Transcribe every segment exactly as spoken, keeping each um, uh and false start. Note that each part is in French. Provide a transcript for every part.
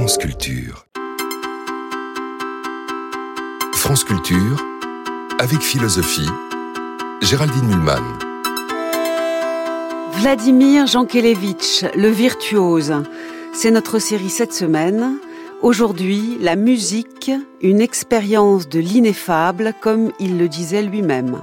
France Culture. France Culture, avec philosophie, Géraldine Mühlmann. Vladimir Jankélévitch, le virtuose. C'est notre série cette semaine. Aujourd'hui, la musique, une expérience de l'ineffable, comme il le disait lui-même.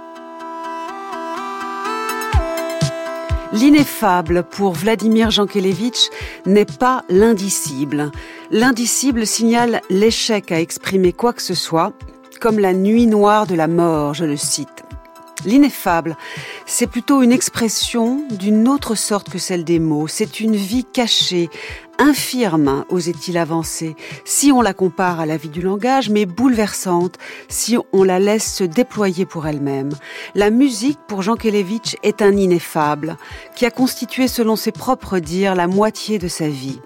L'ineffable, pour Vladimir Jankélévitch, n'est pas l'indicible. L'indicible signale l'échec à exprimer quoi que ce soit, comme la nuit noire de la mort, je le cite. L'ineffable, c'est plutôt une expression d'une autre sorte que celle des mots. C'est une vie cachée, infirme, osait-il avancer, si on la compare à la vie du langage, mais bouleversante, si on la laisse se déployer pour elle-même. La musique, pour Jankélévitch, est un ineffable, qui a constitué, selon ses propres dires, la moitié de sa vie.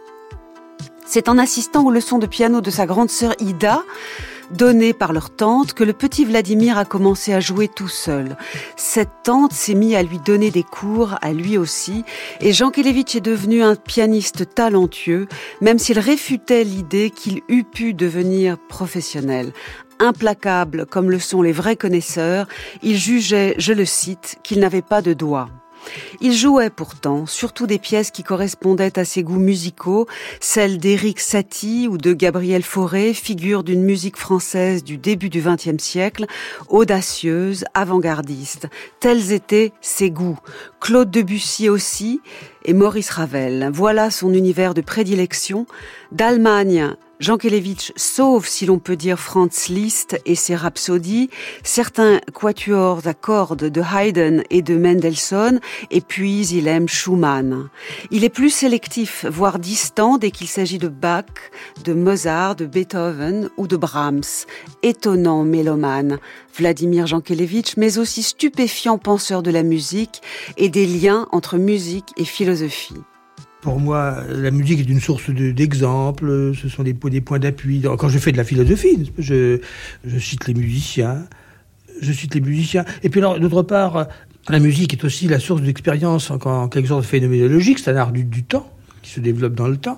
C'est en assistant aux leçons de piano de sa grande sœur Ida, donné par leur tante, que le petit Vladimir a commencé à jouer tout seul. Cette tante s'est mise à lui donner des cours, à lui aussi, et Jankélévitch est devenu un pianiste talentueux, même s'il réfutait l'idée qu'il eût pu devenir professionnel. Implacable comme le sont les vrais connaisseurs, il jugeait, je le cite, qu'il n'avait pas de doigts. Il jouait pourtant surtout des pièces qui correspondaient à ses goûts musicaux, celles d'Éric Satie ou de Gabriel Fauré, figure d'une musique française du début du vingtième siècle, audacieuse, avant-gardiste. Tels étaient ses goûts. Claude Debussy aussi, et Maurice Ravel. Voilà son univers de prédilection. D'Allemagne, Jankélévitch sauve, si l'on peut dire, Franz Liszt et ses rhapsodies, certains quatuors à cordes de Haydn et de Mendelssohn, et puis il aime Schumann. Il est plus sélectif, voire distant, dès qu'il s'agit de Bach, de Mozart, de Beethoven ou de Brahms. Étonnant mélomane, Vladimir Jankélévitch, mais aussi stupéfiant penseur de la musique et des liens entre musique et philosophie. Pour moi, la musique est une source de, d'exemples, ce sont des, des points d'appui. Quand je fais de la philosophie, je, je cite les musiciens, je cite les musiciens. Et puis alors, d'autre part, la musique est aussi la source d'expérience en, en quelque sorte phénoménologique, c'est un art du, du temps, qui se développe dans le temps,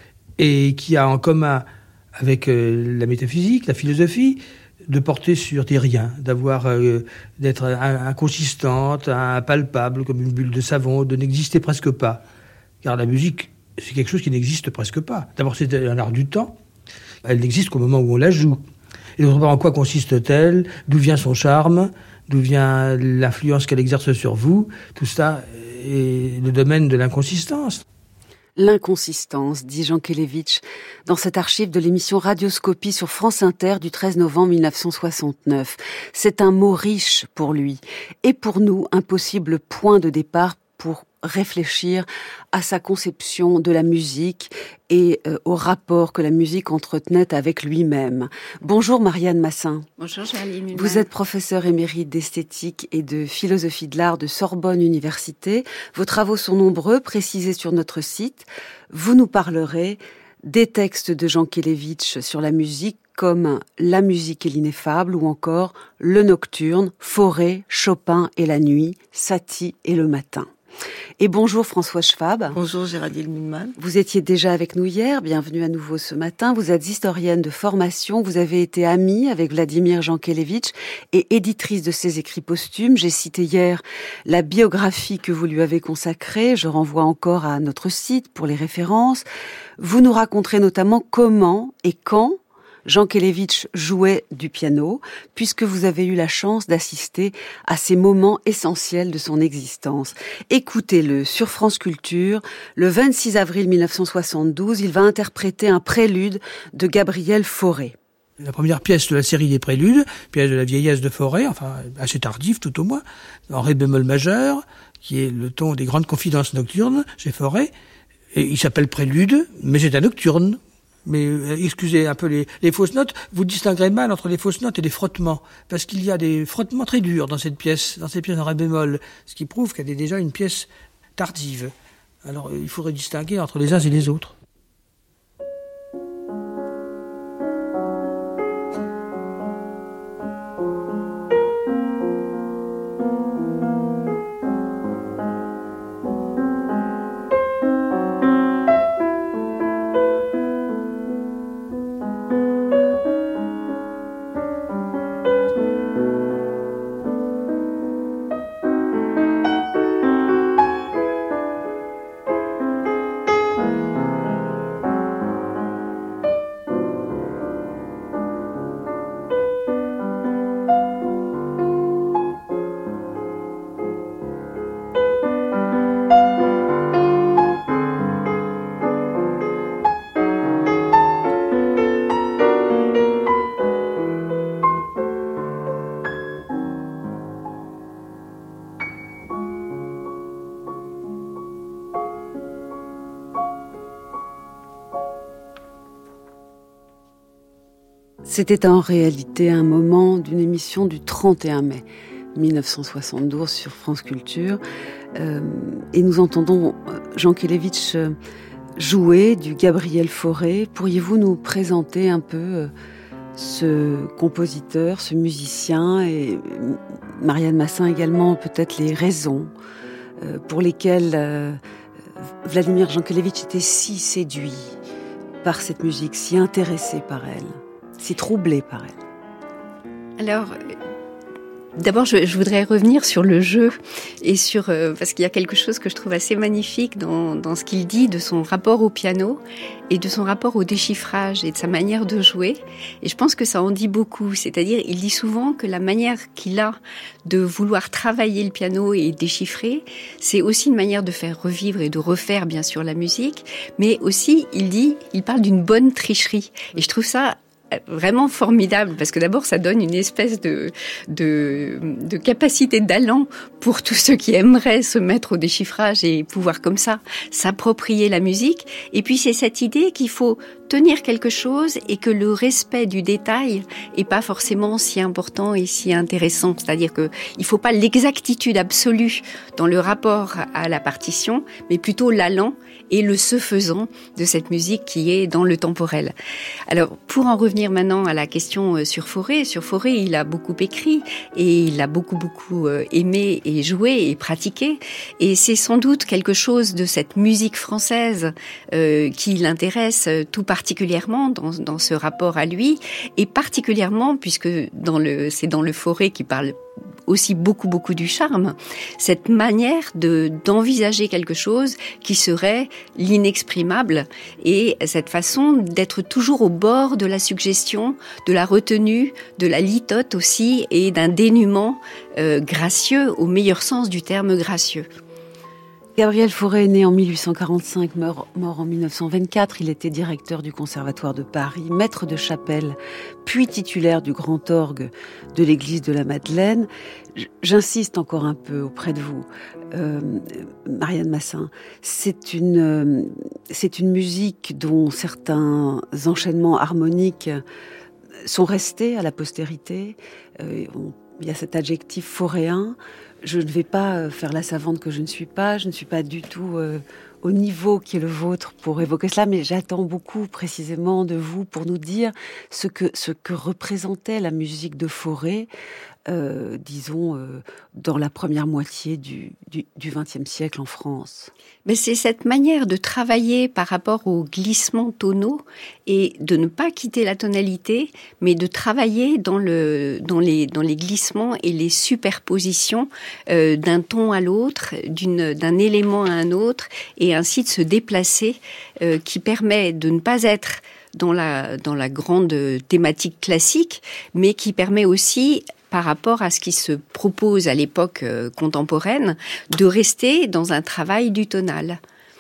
et qui a en commun avec euh, la métaphysique, la philosophie, de porter sur des riens, d'avoir, euh, d'être inconsistante, impalpable, comme une bulle de savon, de n'exister presque pas. Car la musique, c'est quelque chose qui n'existe presque pas. D'abord, c'est un art du temps. Elle n'existe qu'au moment où on la joue. Et d'autre part, en quoi consiste-t-elle ? D'où vient son charme ? D'où vient l'influence qu'elle exerce sur vous ? Tout ça est le domaine de l'inconsistance. L'inconsistance, dit Jankélévitch, dans cette archive de l'émission Radioscopie sur France Inter du treize novembre mille neuf cent soixante-neuf. C'est un mot riche pour lui, et pour nous, un possible point de départ pour réfléchir à sa conception de la musique et euh, au rapport que la musique entretenait avec lui-même. Bonjour Marianne Massin. Bonjour Géraldine Mühlmann. Vous êtes professeure émérite d'esthétique et de philosophie de l'art de Sorbonne Université. Vos travaux sont nombreux, précisés sur notre site. Vous nous parlerez des textes de Jankélévitch sur la musique, comme La musique et l'ineffable, ou encore Le nocturne, Fauré, Chopin et la nuit, Satie et le matin. Et bonjour François Schwab. Bonjour Géraldine Mühlmann. Vous étiez déjà avec nous hier, bienvenue à nouveau ce matin. Vous êtes historienne de formation, vous avez été amie avec Vladimir Jankélévitch et éditrice de ses écrits posthumes. J'ai cité hier la biographie que vous lui avez consacrée, je renvoie encore à notre site pour les références. Vous nous raconterez notamment comment et quand Jankélévitch jouait du piano, puisque vous avez eu la chance d'assister à ces moments essentiels de son existence. Écoutez-le sur France Culture, le vingt-six avril mille neuf cent soixante-douze, il va interpréter un prélude de Gabriel Fauré. La première pièce de la série des préludes, pièce de la vieillesse de Fauré, enfin assez tardive tout au moins, en ré bémol majeur, qui est le ton des grandes confidences nocturnes chez Fauré. Et il s'appelle prélude, mais c'est un nocturne. Mais euh, excusez un peu les, les fausses notes, vous distinguerez mal entre les fausses notes et les frottements, parce qu'il y a des frottements très durs dans cette pièce, dans cette pièce en ré bémol, ce qui prouve qu'elle est déjà une pièce tardive. Alors euh, il faudrait distinguer entre les uns et les autres. C'était en réalité un moment d'une émission du trente et un mai mille neuf cent soixante-douze sur France Culture. Euh, et nous entendons Jankélévitch jouer du Gabriel Fauré. Pourriez-vous nous présenter un peu euh, ce compositeur, ce musicien, et Marianne Massin également, peut-être les raisons euh, pour lesquelles euh, Vladimir Jankélévitch était si séduit par cette musique, si intéressé par elle, si troublé par elle? Alors, d'abord, je, je voudrais revenir sur le jeu et sur euh, parce qu'il y a quelque chose que je trouve assez magnifique dans, dans ce qu'il dit de son rapport au piano et de son rapport au déchiffrage et de sa manière de jouer. Et je pense que ça en dit beaucoup. C'est-à-dire, il dit souvent que la manière qu'il a de vouloir travailler le piano et déchiffrer, c'est aussi une manière de faire revivre et de refaire, bien sûr, la musique. Mais aussi, il dit, il parle d'une bonne tricherie. Et je trouve ça vraiment formidable, parce que d'abord ça donne une espèce de, de, de capacité d'allant pour tous ceux qui aimeraient se mettre au déchiffrage et pouvoir comme ça s'approprier la musique. Et puis c'est cette idée qu'il faut tenir quelque chose et que le respect du détail est pas forcément si important et si intéressant. C'est-à-dire que il faut pas l'exactitude absolue dans le rapport à la partition, mais plutôt l'allant et le se faisant de cette musique qui est dans le temporel. Alors, pour en revenir maintenant à la question sur Fauré, sur Fauré, il a beaucoup écrit et il a beaucoup, beaucoup aimé et joué et pratiqué. Et c'est sans doute quelque chose de cette musique française euh, qui l'intéresse tout particulièrement dans, dans ce rapport à lui, et particulièrement, puisque dans le, c'est dans le Fauré qui parle aussi beaucoup beaucoup du charme, cette manière de d'envisager quelque chose qui serait l'inexprimable, et cette façon d'être toujours au bord de la suggestion, de la retenue, de la litote aussi, et d'un dénuement euh, gracieux au meilleur sens du terme gracieux. Gabriel Fauré est né en mille huit cent quarante-cinq, mort, mort en mille neuf cent vingt-quatre. Il était directeur du Conservatoire de Paris, maître de chapelle, puis titulaire du grand orgue de l'église de la Madeleine. J'insiste encore un peu auprès de vous, euh, Marianne Massin. C'est une, euh, c'est une musique dont certains enchaînements harmoniques sont restés à la postérité. Euh, on, il y a cet adjectif fauréen. Je ne vais pas faire la savante que je ne suis pas, je ne suis pas du tout euh, au niveau qui est le vôtre pour évoquer cela, mais j'attends beaucoup précisément de vous pour nous dire ce que, ce que représentait la musique de Fauré, euh, disons, euh, dans la première moitié du, du, du vingtième siècle en France. Mais c'est cette manière de travailler par rapport aux glissements tonaux et de ne pas quitter la tonalité, mais de travailler dans, le, dans, les, dans les glissements et les superpositions euh, d'un ton à l'autre, d'une, d'un élément à un autre, et ainsi de se déplacer, euh, qui permet de ne pas être dans la, dans la grande thématique classique, mais qui permet aussi, par rapport à ce qui se propose à l'époque euh, contemporaine, de rester dans un travail du tonal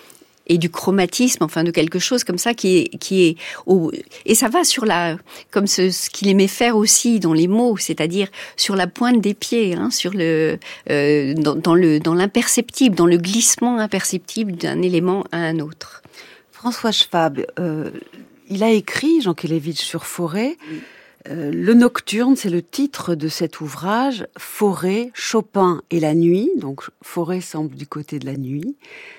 et du chromatisme, enfin de quelque chose comme ça qui est qui est au, et ça va sur la, comme ce, ce qu'il aimait faire aussi dans les mots, c'est-à-dire sur la pointe des pieds, hein, sur le euh, dans, dans le dans l'imperceptible, dans le glissement imperceptible d'un élément à un autre. François Schwab, euh, il a écrit Jankélévitch sur Fauré. Euh, le Nocturne, c'est le titre de cet ouvrage. Fauré, Chopin et la nuit. Donc Fauré semble du côté de la nuit.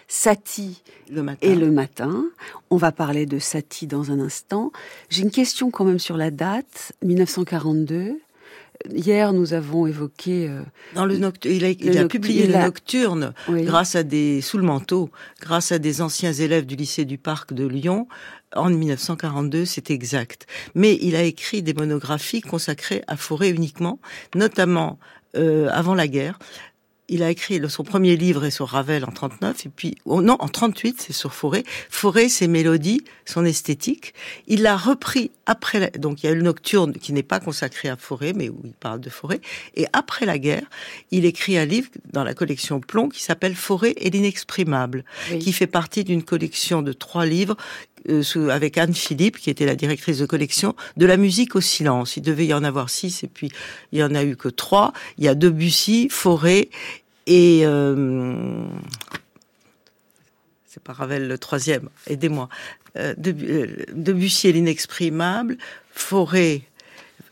Satie le matin. Et le matin. On va parler de Satie dans un instant. J'ai une question quand même sur la date, mille neuf cent quarante-deux. Hier, nous avons évoqué... Euh, Dans le noctu- il a, il a noct- publié il le a... Nocturne oui. grâce à des sous le manteau, grâce à des anciens élèves du lycée du Parc de Lyon en mille neuf cent quarante-deux, c'est exact. Mais il a écrit des monographies consacrées à Fauré uniquement, notamment euh, avant la guerre. Il a écrit son premier livre est sur Ravel en trente-neuf, et puis, oh non, en trente-huit, c'est sur Fauré. Fauré, ses mélodies, son esthétique. Il l'a repris après la, donc il y a eu le Nocturne qui n'est pas consacré à Fauré, mais où il parle de Fauré. Et après la guerre, il écrit un livre dans la collection Plomb qui s'appelle Fauré et l'inexprimable, oui. qui fait partie d'une collection de trois livres euh, avec Anne Philippe, qui était la directrice de collection, de la musique au silence. Il devait y en avoir six, et puis il y en a eu que trois. Il y a Debussy, Fauré, et euh, c'est pas Ravel le troisième, aidez-moi. Euh, Debussy et l'inexprimable, Fauré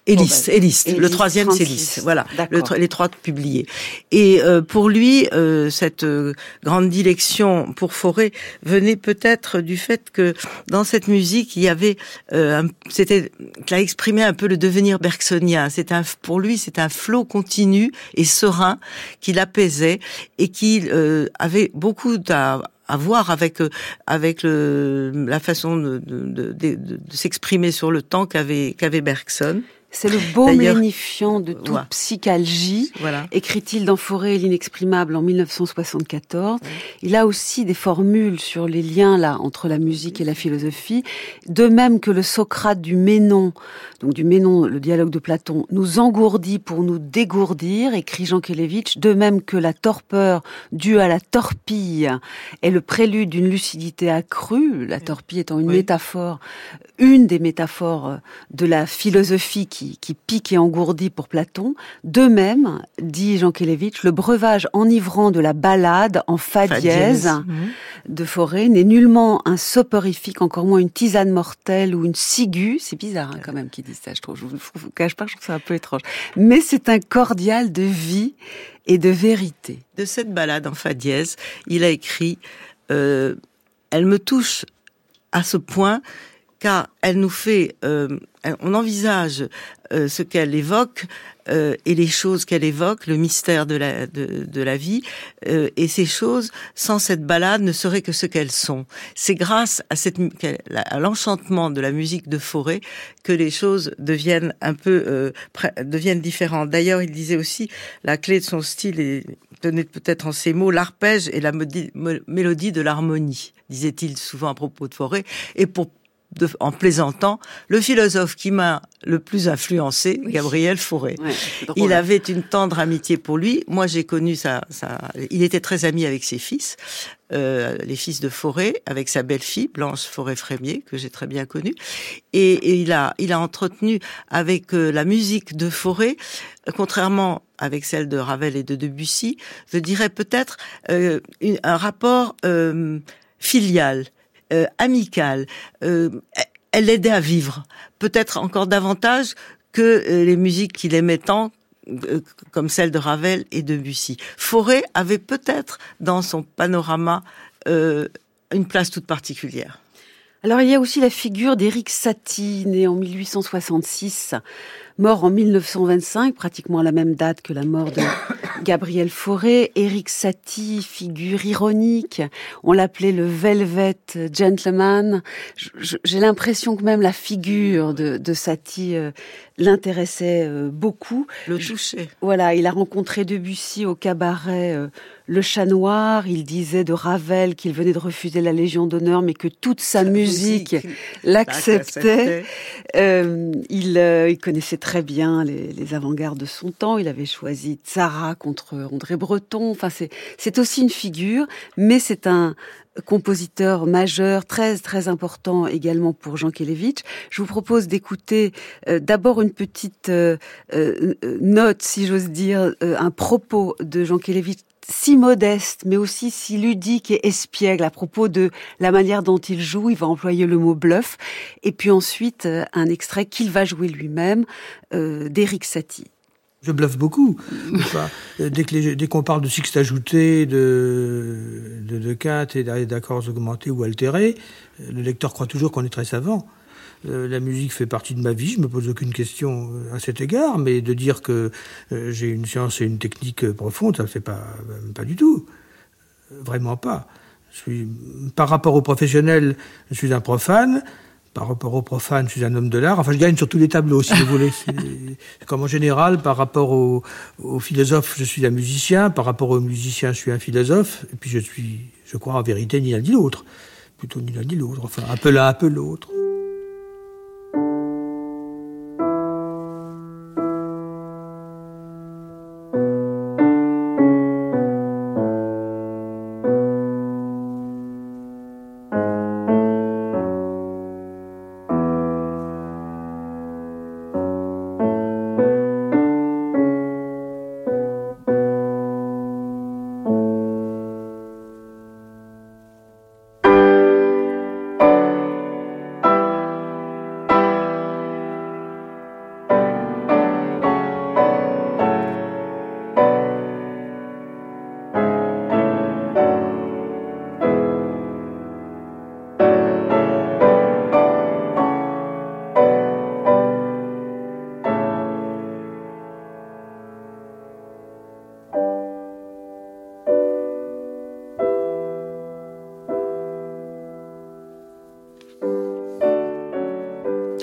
Et Oh, Liszt, bah, et Liszt. et Le Liszt, troisième, c'est trente-six. Liszt. Voilà, D'accord. le, les trois publiés. Et euh, pour lui, euh, cette euh, grande dilection pour Fauré venait peut-être du fait que dans cette musique, il y avait, euh, un, c'était, qu'il a exprimé un peu le devenir bergsonien. C'est un, pour lui, c'est un flot continu et serein qui l'apaisait et qui euh, avait beaucoup à à voir avec avec le, la façon de, de, de, de, de s'exprimer sur le temps qu'avait qu'avait Bergson. C'est le baume D'ailleurs, lénifiant de toute ouais. psychalgie, Voilà. écrit-il dans Fauré et l'inexprimable en mille neuf cent soixante-quatorze. Ouais. Il a aussi des formules sur les liens là entre la musique et la philosophie, de même que le Socrate du Ménon, donc du Ménon, le dialogue de Platon, nous engourdit pour nous dégourdir, écrit Jankélévitch, de même que la torpeur due à la torpille est le prélude d'une lucidité accrue, la torpille étant une oui. métaphore, une des métaphores de la philosophie qui Qui, qui pique et engourdit pour Platon. De même, dit Jankélévitch, le breuvage enivrant de la ballade en fa, fa dièse, dièse. Mmh. de Fauré n'est nullement un soporifique, encore moins une tisane mortelle ou une ciguë. C'est bizarre hein, quand même qu'ils disent ça, je trouve. Je vous, je vous cache pas, je trouve ça un peu étrange. Mais c'est un cordial de vie et de vérité. De cette ballade en fa dièse, il a écrit euh, « Elle me touche à ce point car elle nous fait... Euh, on envisage euh, ce qu'elle évoque euh, et les choses qu'elle évoque, le mystère de la de, de la vie, euh, et ces choses, sans cette ballade, ne seraient que ce qu'elles sont. C'est grâce à cette à l'enchantement de la musique de Fauré que les choses deviennent un peu euh, deviennent différentes. D'ailleurs, il disait aussi la clé de son style est tenait peut-être en ces mots l'arpège et la modi- mélodie de l'harmonie, disait-il souvent à propos de Fauré, et pour De, en plaisantant, le philosophe qui m'a le plus influencé, oui. Gabriel Fauré. Ouais, il avait une tendre amitié pour lui. Moi, j'ai connu sa, sa... Il était très ami avec ses fils, euh, les fils de Fauré, avec sa belle-fille, Blanche Fauré-Frémier, que j'ai très bien connue. Et, et il a, il a entretenu avec euh, la musique de Fauré, euh, contrairement avec celle de Ravel et de Debussy, je dirais peut-être euh, une, un rapport euh, filial. Euh, amicale, euh, elle l'aidait à vivre, peut-être encore davantage que euh, les musiques qu'il aimait tant, euh, comme celle de Ravel et de Debussy. Fauré avait peut-être dans son panorama euh, une place toute particulière. Alors il y a aussi la figure d'Éric Satie, né en mille huit cent soixante-six, mort en mille neuf cent vingt-cinq, pratiquement à la même date que la mort de Gabriel Fauré. Éric Satie, figure ironique, on l'appelait le Velvet Gentleman. J'ai l'impression que même la figure de, de Satie euh, l'intéressait euh, beaucoup. Le touchait. Voilà, il a rencontré Debussy au cabaret euh, Le Chat Noir. Il disait de Ravel qu'il venait de refuser la Légion d'honneur, mais que toute sa, sa musique, musique l'acceptait. Euh, il, euh, il connaissait très bien les, les avant-gardes de son temps. Il avait choisi Tzara contre André Breton. Enfin, c'est, c'est aussi une figure, mais c'est un compositeur majeur, très très important également pour Jankélévitch. Je vous propose d'écouter euh, d'abord une petite euh, euh, note, si j'ose dire, euh, un propos de Jankélévitch si modeste, mais aussi si ludique et espiègle à propos de la manière dont il joue. Il va employer le mot bluff. Et puis ensuite, euh, un extrait qu'il va jouer lui-même euh, d'Éric Satie. Je bluffe beaucoup. Enfin, dès, que les, dès qu'on parle de sixte ajouté, de, de, de quinte et d'accords augmentés ou altérés, le lecteur croit toujours qu'on est très savant. Euh, la musique fait partie de ma vie, je me pose aucune question à cet égard, mais de dire que euh, j'ai une science et une technique profonde, ça c'est pas, pas du tout. Vraiment pas. Je suis, par rapport aux professionnels, je suis un profane. Par rapport aux profanes, je suis un homme de l'art. Enfin, je gagne sur tous les tableaux, si vous voulez. C'est comme en général, par rapport aux, aux philosophes, je suis un musicien. Par rapport aux musiciens, je suis un philosophe. Et puis, je suis, je crois en vérité, ni l'un ni l'autre. Plutôt ni l'un ni l'autre. Enfin, un peu l'un, un peu l'autre.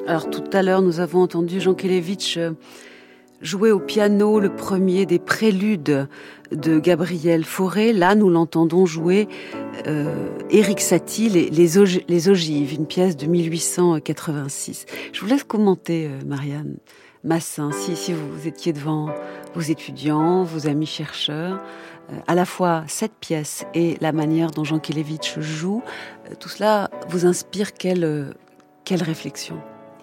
Alors tout à l'heure, nous avons entendu Jankélévitch jouer au piano le premier des préludes de Gabriel Fauré. Là, nous l'entendons jouer euh, Erik Satie, les, les, og- les ogives, une pièce de mille huit cent quatre-vingt-six. Je vous laisse commenter, euh, Marianne Massin, si, si vous étiez devant vos étudiants, vos amis chercheurs, euh, à la fois cette pièce et la manière dont Jankélévitch joue, euh, tout cela vous inspire quelle, euh, quelle réflexion ?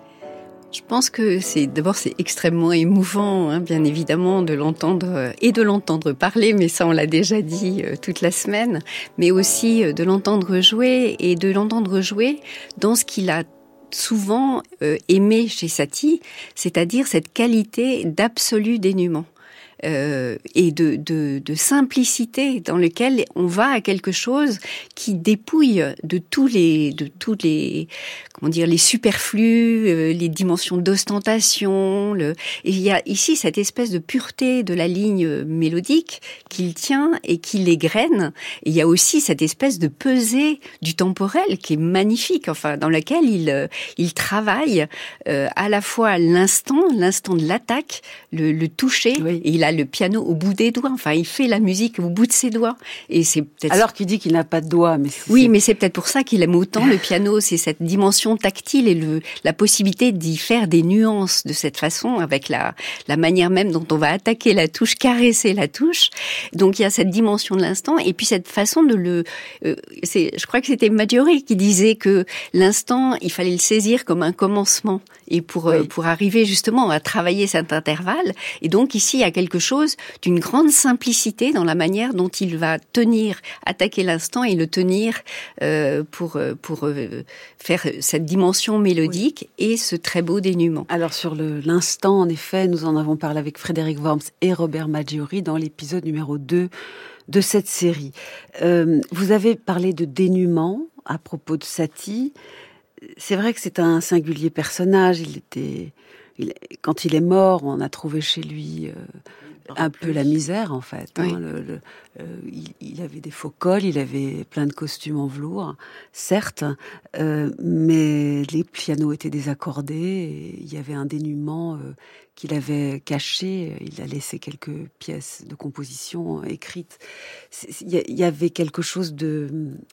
Je pense que c'est d'abord c'est extrêmement émouvant, hein, bien évidemment, de l'entendre euh, et de l'entendre parler, mais ça on l'a déjà dit euh, toute la semaine, mais aussi euh, de l'entendre jouer et de l'entendre jouer dans ce qu'il a souvent euh, aimé chez Satie, c'est-à-dire cette qualité d'absolu dénuement. Euh, et de, de, de simplicité dans lequel on va à quelque chose qui dépouille de tous les, de tous les, comment dire, les superflus, euh, les dimensions d'ostentation. Le... Et il y a ici cette espèce de pureté de la ligne mélodique qu'il tient et qui l'égrène. Et il y a aussi cette espèce de pesée du temporel qui est magnifique, enfin dans laquelle il, euh, il travaille euh, à la fois l'instant, l'instant de l'attaque, le, le toucher, oui. Et il a le piano au bout des doigts. Enfin, il fait la musique au bout de ses doigts. Et c'est peut-être... Alors qu'il dit qu'il n'a pas de doigts. Mais c'est... Oui, mais c'est peut-être pour ça qu'il aime autant le piano. C'est cette dimension tactile et le, la possibilité d'y faire des nuances de cette façon, avec la, la manière même dont on va attaquer la touche, caresser la touche. Donc il y a cette dimension de l'instant et puis cette façon de le... Euh, c'est, je crois que c'était Maggiore qui disait que l'instant, il fallait le saisir comme un commencement. Et pour, oui. euh, pour arriver justement à travailler cet intervalle. Et donc ici, il y a quelque chose d'une grande simplicité dans la manière dont il va tenir, attaquer l'instant et le tenir euh, pour, pour euh, faire cette dimension mélodique oui. Et ce très beau dénuement. Alors sur le, l'instant, en effet, nous en avons parlé avec Frédéric Worms et Robert Maggiore dans l'épisode numéro deux de cette série. Euh, vous avez parlé de dénuement à propos de Satie. C'est vrai que c'est un singulier personnage. Il était, il, quand il est mort, on a trouvé chez lui euh, un peu la misère, en fait. Oui. Hein, le, le, euh, il, il avait des faux cols, il avait plein de costumes en velours, certes, euh, mais les pianos étaient désaccordés. Et il y avait un dénuement euh, qu'il avait caché. Il a laissé quelques pièces de composition écrites. Il y, y avait quelque chose de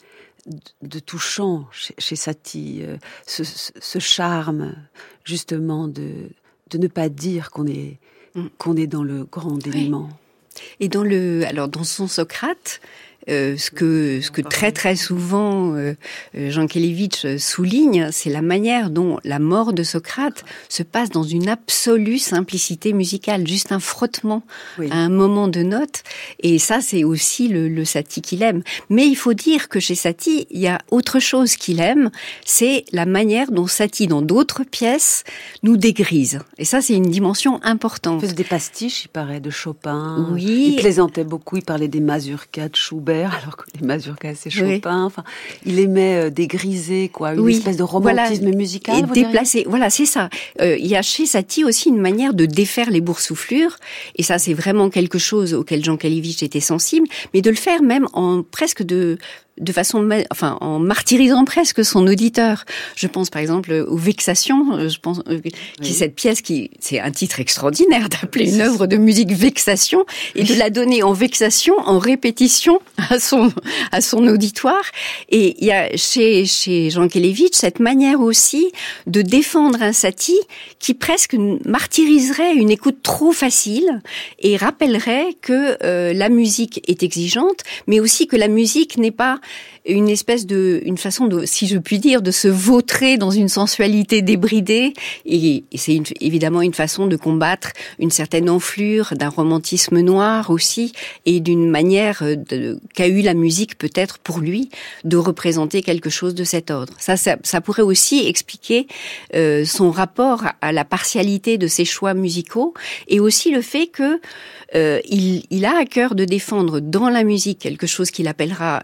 de touchant chez, chez Satie, euh, ce, ce charme justement de de ne pas dire qu'on est mm. qu'on est dans le grand dénuement. Oui. Et dans le alors dans son Socrate, euh, ce que ce que très très souvent euh, Jankélévitch souligne, c'est la manière dont la mort de Socrate se passe dans une absolue simplicité musicale, juste un frottement oui. à un moment de note. Et ça, c'est aussi le, le Satie qu'il aime. Mais il faut dire que chez Satie, il y a autre chose qu'il aime, c'est la manière dont Satie, dans d'autres pièces, nous dégrise. Et ça, c'est une dimension importante. Il faisait des pastiches, il paraît, de Chopin. Oui. Il plaisantait beaucoup, il parlait des mazurkas de Schubert, alors que les mazurkas, c'est Chopin. Oui. Enfin, il aimait euh, dégriser, quoi, une oui. espèce de romantisme voilà. musical. Et déplacer. Voilà, c'est ça. Euh, il y a chez Satie aussi une manière de défaire les boursouflures. Et ça, c'est vraiment quelque chose auquel Jankélévitch était sensible, mais de le faire même en presque de de façon, enfin, en martyrisant presque son auditeur. Je pense par exemple aux Vexations. Je pense euh, oui. qui cette pièce qui, c'est un titre extraordinaire d'appeler une œuvre de musique Vexation et de la donner en vexation, en répétition à son à son auditoire. Et il y a chez chez Jankélévitch cette manière aussi de défendre un Satie qui presque martyriserait une écoute trop facile et rappellerait que euh, la musique est exigeante, mais aussi que la musique n'est pas une espèce de, une façon de, si je puis dire, de se vautrer dans une sensualité débridée. Et, et c'est une, évidemment une façon de combattre une certaine enflure d'un romantisme noir aussi, et d'une manière de, qu'a eu la musique peut-être pour lui de représenter quelque chose de cet ordre. Ça, ça, ça pourrait aussi expliquer euh, son rapport à la partialité de ses choix musicaux, et aussi le fait que euh, il, il a à cœur de défendre dans la musique quelque chose qu'il appellera l'enchantement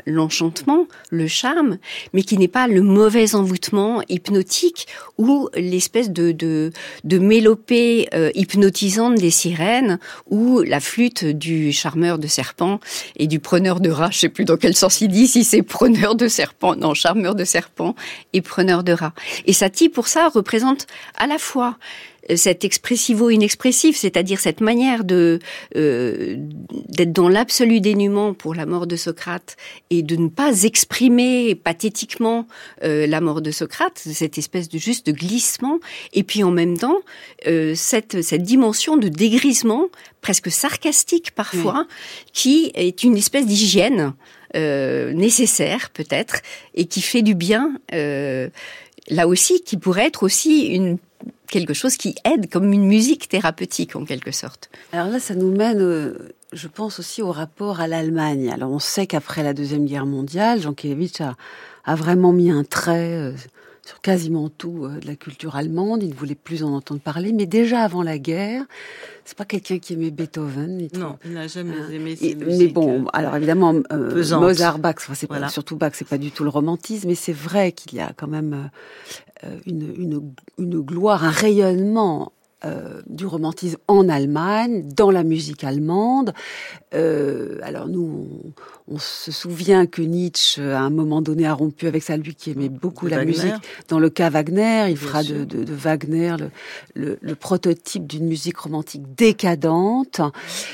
l'enfantement, le charme, mais qui n'est pas le mauvais envoûtement hypnotique ou l'espèce de, de, de mélopée euh, hypnotisante des sirènes ou la flûte du charmeur de serpents et du preneur de rats. Je sais plus dans quel sens il dit, si c'est preneur de serpents, non, charmeur de serpents et preneur de rats. Et Satie, pour ça, représente à la fois cet expressivo-inexpressif, c'est-à-dire cette manière de euh, d'être dans l'absolu dénuement pour la mort de Socrate et de ne pas exprimer pathétiquement euh, la mort de Socrate, cette espèce de juste de glissement, et puis en même temps euh, cette cette dimension de dégrisement presque sarcastique parfois, oui. qui est une espèce d'hygiène euh, nécessaire peut-être et qui fait du bien. Euh, là aussi, qui pourrait être aussi une quelque chose qui aide comme une musique thérapeutique en quelque sorte. Alors là, ça nous mène, euh, je pense aussi au rapport à l'Allemagne. Alors on sait qu'après la Deuxième Guerre mondiale, Jankélévitch a, a vraiment mis un trait euh, sur quasiment tout euh, de la culture allemande. Il ne voulait plus en entendre parler, mais déjà avant la guerre, c'est pas quelqu'un qui aimait Beethoven. Il non, il n'a jamais euh, aimé ces et, musiques. Mais bon, alors évidemment, euh, Mozart, Bach, enfin, c'est voilà. pas, surtout Bach, c'est pas du tout le romantisme, mais c'est vrai qu'il y a quand même euh, une, une, une gloire, un rayonnement Euh, du romantisme en Allemagne, dans la musique allemande. Euh, alors nous, on, on se souvient que Nietzsche, à un moment donné, a rompu avec ça, lui qui aimait beaucoup de la Wagner. musique. Dans le cas Wagner, il Bien fera de, de, de Wagner le, le, le prototype d'une musique romantique décadente.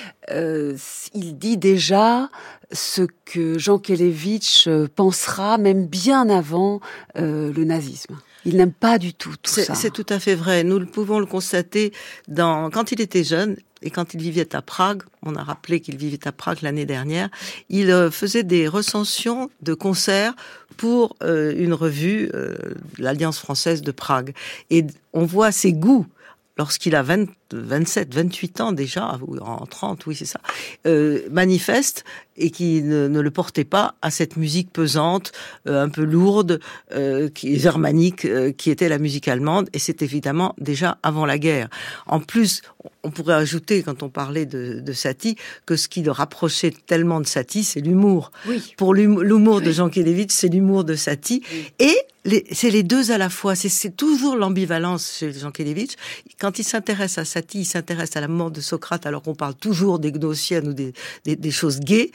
Euh, il dit déjà ce que Jankélévitch pensera, même bien avant euh, le nazisme. Il n'aime pas du tout tout c'est, ça. C'est tout à fait vrai. Nous le pouvons le constater dans, quand il était jeune et quand il vivait à Prague. On a rappelé qu'il vivait à Prague l'année dernière. Il euh, faisait des recensions de concerts pour euh, une revue, euh, l'Alliance française de Prague. Et on voit ses goûts. Lorsqu'il a vingt, vingt-sept, vingt-huit ans déjà, ou en trente, oui c'est ça, euh, manifeste et qui ne, ne le portait pas à cette musique pesante, euh, un peu lourde, euh, qui est germanique, euh, qui était la musique allemande, et c'est évidemment déjà avant la guerre. En plus, on pourrait ajouter, quand on parlait de, de Satie, que ce qui le rapprochait tellement de Satie, c'est l'humour. Oui. Pour l'humour, l'humour de Jankélévitch, c'est l'humour de Satie, oui. et les, c'est les deux à la fois. C'est, c'est toujours l'ambivalence chez Jankélévitch. Quand il s'intéresse à Satie, il s'intéresse à la mort de Socrate, alors qu'on parle toujours des gnossiennes ou des, des, des choses gaies.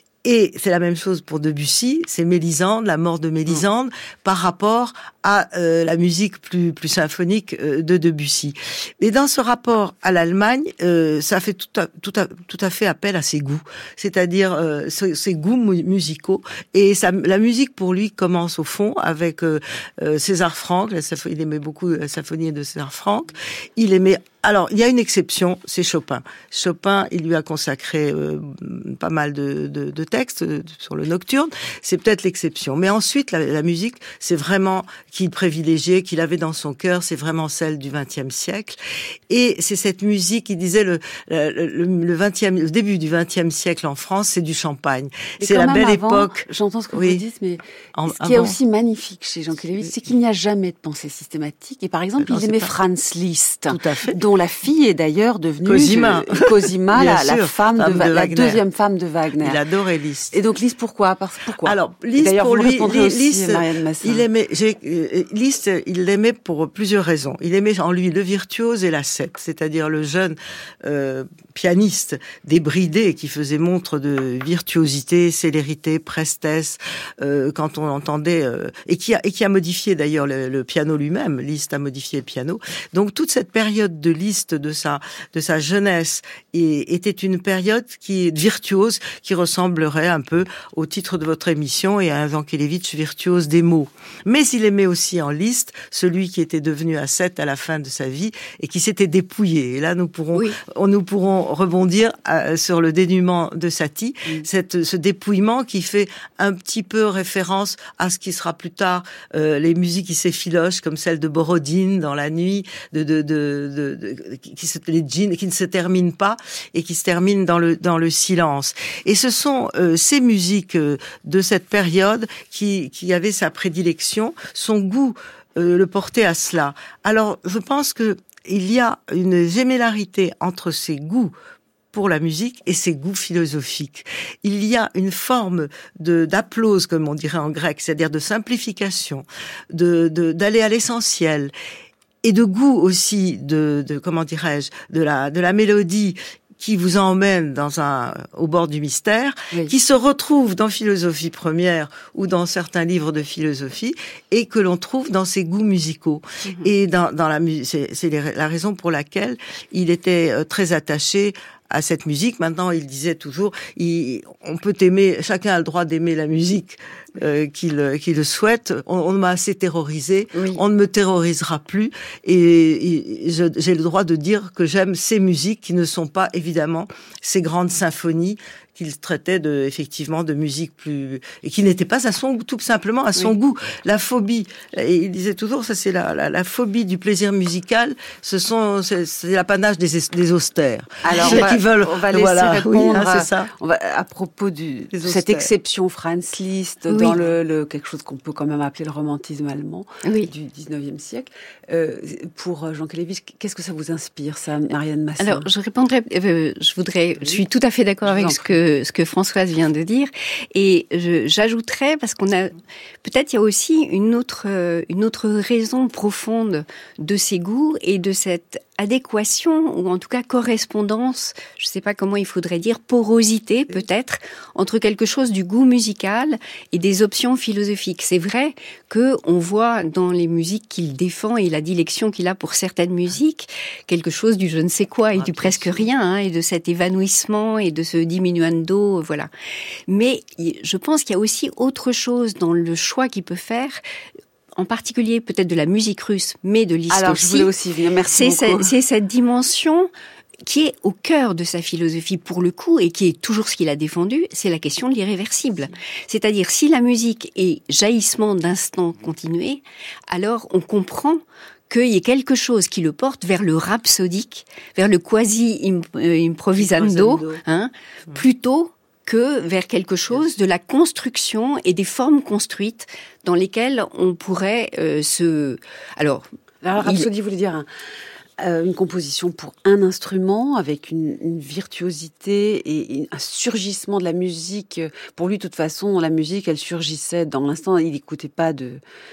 Et c'est la même chose pour Debussy, c'est Mélisande, la mort de Mélisande, mmh. par rapport à euh, la musique plus plus symphonique euh, de Debussy. Mais dans ce rapport à l'Allemagne, euh, ça fait tout à, tout à tout à fait appel à ses goûts, c'est-à-dire euh, ses, ses goûts mu- musicaux. Et ça, la musique pour lui commence au fond avec euh, euh, César Franck. La symphonie, il aimait beaucoup la symphonie de César Franck. Il aimait. Alors, il y a une exception, c'est Chopin. Chopin, il lui a consacré euh, pas mal de, de, de textes euh, sur le nocturne. C'est peut-être l'exception. Mais ensuite, la, la musique, c'est vraiment qu'il privilégiait, qu'il avait dans son cœur, c'est vraiment celle du vingtième siècle. Et c'est cette musique, il disait le, le, le, le vingtième, le début du vingtième siècle en France, c'est du champagne. Et c'est la belle avant, époque. J'entends ce que oui. vous dites, mais en, ce qui avant. est aussi magnifique chez Jankélévitch, c'est qu'il n'y a jamais de pensée systématique. Et par exemple, non, il aimait pas... Franz Liszt. Tout à fait. Dont la fille est d'ailleurs devenue Cosima, euh, Cosima la, la femme, femme de, de la deuxième femme de Wagner. Il adorait Liszt. Et donc Liszt, pourquoi Parce pourquoi Alors Liszt pour lui, Liszt, aussi, il aimait j'ai, euh, Liszt, il l'aimait pour plusieurs raisons. Il aimait en lui le virtuose et l'ascète, c'est-à-dire le jeune euh, pianiste débridé qui faisait montre de virtuosité, célérité, prestesse euh, quand on entendait euh, et qui a et qui a modifié d'ailleurs le, le piano lui-même. Liszt a modifié le piano. Donc toute cette période de Liszt, de sa de sa jeunesse, et était une période qui est virtuose, qui ressemblerait un peu au titre de votre émission et à un Jankélévitch virtuose des mots. Mais il aimait aussi en Liszt celui qui était devenu ascète à la fin de sa vie et qui s'était dépouillé. Et là, nous pourrons oui. nous pourrons rebondir à, sur le dénuement de Satie, oui. cette ce dépouillement qui fait un petit peu référence à ce qui sera plus tard euh, les musiques qui s'effilochent comme celle de Borodine dans la nuit, de de de, de, de qui se, les djinns, qui ne se terminent pas et qui se terminent dans le dans le silence. Et ce sont euh, ces musiques euh, de cette période qui qui avaient sa prédilection, son goût euh, le portait à cela. Alors, je pense que il y a une gémellarité entre ses goûts pour la musique et ses goûts philosophiques. Il y a une forme de d'applause, comme on dirait en grec, c'est-à-dire de simplification, de, de d'aller à l'essentiel, et de goût aussi de, de comment dirais-je, de la de la mélodie qui vous emmène dans un au bord du mystère, oui. qui se retrouve dans Philosophie première ou dans certains livres de philosophie, et que l'on trouve dans ses goûts musicaux. Mm-hmm. Et dans, dans la musique, c'est, c'est la raison pour laquelle il était très attaché à cette musique. Maintenant, il disait toujours, il, on peut aimer, chacun a le droit d'aimer la musique euh, qu'il, qu'il souhaite. On, on m'a assez terrorisé, oui. on ne me terrorisera plus, et, et je, j'ai le droit de dire que j'aime ces musiques qui ne sont pas évidemment ces grandes symphonies qu'il traitait de, effectivement, de musique plus, et qui n'était pas à son goût, tout simplement à son oui. goût. La phobie, et il disait toujours, ça c'est la, la, la phobie du plaisir musical, ce sont, c'est, c'est l'apanage des, des austères. Alors, on va, qui veulent, on va laisser voilà, répondre, oui, hein, c'est ça. On va, à propos du, de cette exception Franz Liszt, oui. dans le, le, quelque chose qu'on peut quand même appeler le romantisme allemand, oui. du dix-neuvième siècle. Euh, pour Jean Kelevitch, qu'est-ce que ça vous inspire, ça, Ariane Massin? Alors, je répondrai, euh, je voudrais, oui. je suis tout à fait d'accord avec ce que ce que Françoise vient de dire, et je, j'ajouterais, parce qu'on a peut-être il y a aussi une autre une autre raison profonde de ces goûts et de cette adéquation, ou en tout cas correspondance, je ne sais pas comment il faudrait dire, porosité peut-être, entre quelque chose du goût musical et des options philosophiques. C'est vrai que on voit dans les musiques qu'il défend et la dilection qu'il a pour certaines musiques, quelque chose du je ne sais quoi et ah, du presque rien, hein, et de cet évanouissement et de ce diminuendo, voilà. Mais je pense qu'il y a aussi autre chose dans le choix qu'il peut faire, en particulier peut-être de la musique russe, mais de Liszt aussi. Alors, je voulais aussi venir, merci c'est beaucoup. Cette, c'est cette dimension qui est au cœur de sa philosophie pour le coup, et qui est toujours ce qu'il a défendu, c'est la question de l'irréversible. C'est-à-dire, si la musique est jaillissement d'instants continués, alors on comprend qu'il y ait quelque chose qui le porte vers le rhapsodique, vers le quasi-improvisando, hein, mmh. plutôt que vers quelque chose de la construction et des formes construites dans lesquelles on pourrait euh, se... Alors, la rhapsodie il... voulait dire un, euh, une composition pour un instrument avec une, une virtuosité et, et un surgissement de la musique. Pour lui, de toute façon, la musique, elle surgissait dans l'instant. Il n'écoutait pas de...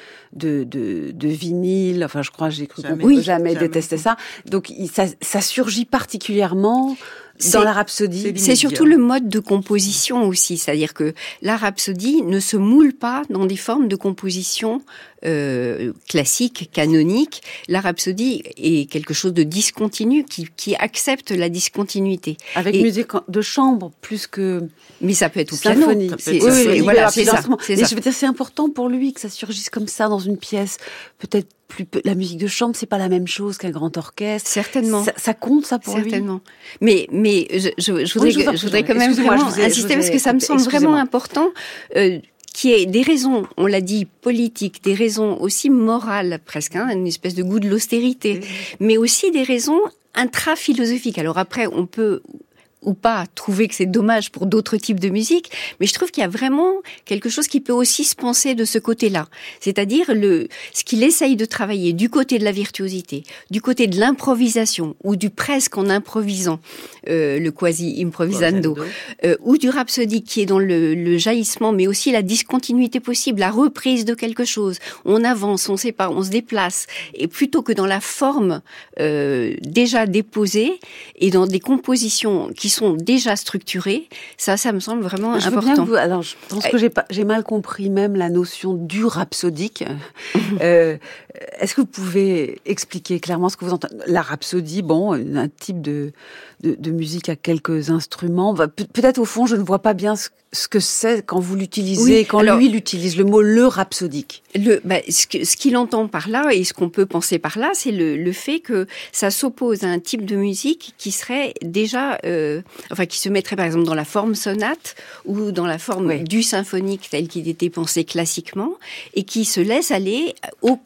De, de, de vinyle, enfin je crois j'ai cru jamais, oui, jamais, jamais détesté ça. Donc il, ça, ça surgit particulièrement c'est, dans la rhapsodie. C'est, c'est surtout le mode de composition aussi, c'est-à-dire que la rhapsodie ne se moule pas dans des formes de composition euh, classiques, canoniques. La rhapsodie est quelque chose de discontinu qui, qui accepte la discontinuité. Avec Et, musique de chambre plus que. Mais ça peut être au symphonie. piano. C'est, c'est, oui, oui, voilà, c'est, ça, c'est, ça. Je veux dire, c'est important pour lui que ça surgisse comme ça dans une pièce. Peut-être plus la musique de chambre, c'est pas la même chose qu'un grand orchestre. Certainement. Ça, ça compte ça pour Certainement. lui. Mais mais je, je, je voudrais oui, je, je voudrais quand même vraiment ai, insister parce que ça me semble vraiment important. Euh, qui est des raisons, on l'a dit, politiques, des raisons aussi morales presque, hein, une espèce de goût de l'austérité, oui. mais aussi des raisons intra-philosophiques. Alors après, on peut ou pas trouver que c'est dommage pour d'autres types de musique, mais je trouve qu'il y a vraiment quelque chose qui peut aussi se penser de ce côté-là. C'est-à-dire le, ce qu'il essaye de travailler du côté de la virtuosité, du côté de l'improvisation, ou du presque en improvisant, euh, le quasi-improvisando, euh, ou du rhapsodique qui est dans le, le jaillissement, mais aussi la discontinuité possible, la reprise de quelque chose. On avance, on sait pas, on se déplace, et plutôt que dans la forme euh, déjà déposée, et dans des compositions qui sont déjà structurés, ça, ça me semble vraiment je important. Veux bien que vous, alors, je pense que j'ai, pas, j'ai mal compris même la notion du rhapsodique. euh, est-ce que vous pouvez expliquer clairement ce que vous entendez? La rhapsodie, bon, un type de, de, de musique à quelques instruments. Pe- peut-être au fond, je ne vois pas bien ce, ce que c'est quand vous l'utilisez, oui, quand alors, lui l'utilise, le mot le rhapsodique. Le, bah, ce, que, ce qu'il entend par là, et ce qu'on peut penser par là, c'est le, le fait que ça s'oppose à un type de musique qui serait déjà... Euh, enfin, qui se mettrait par exemple dans la forme sonate ou dans la forme oui. du symphonique tel qu'il était pensé classiquement, et qui se laisse aller au quasi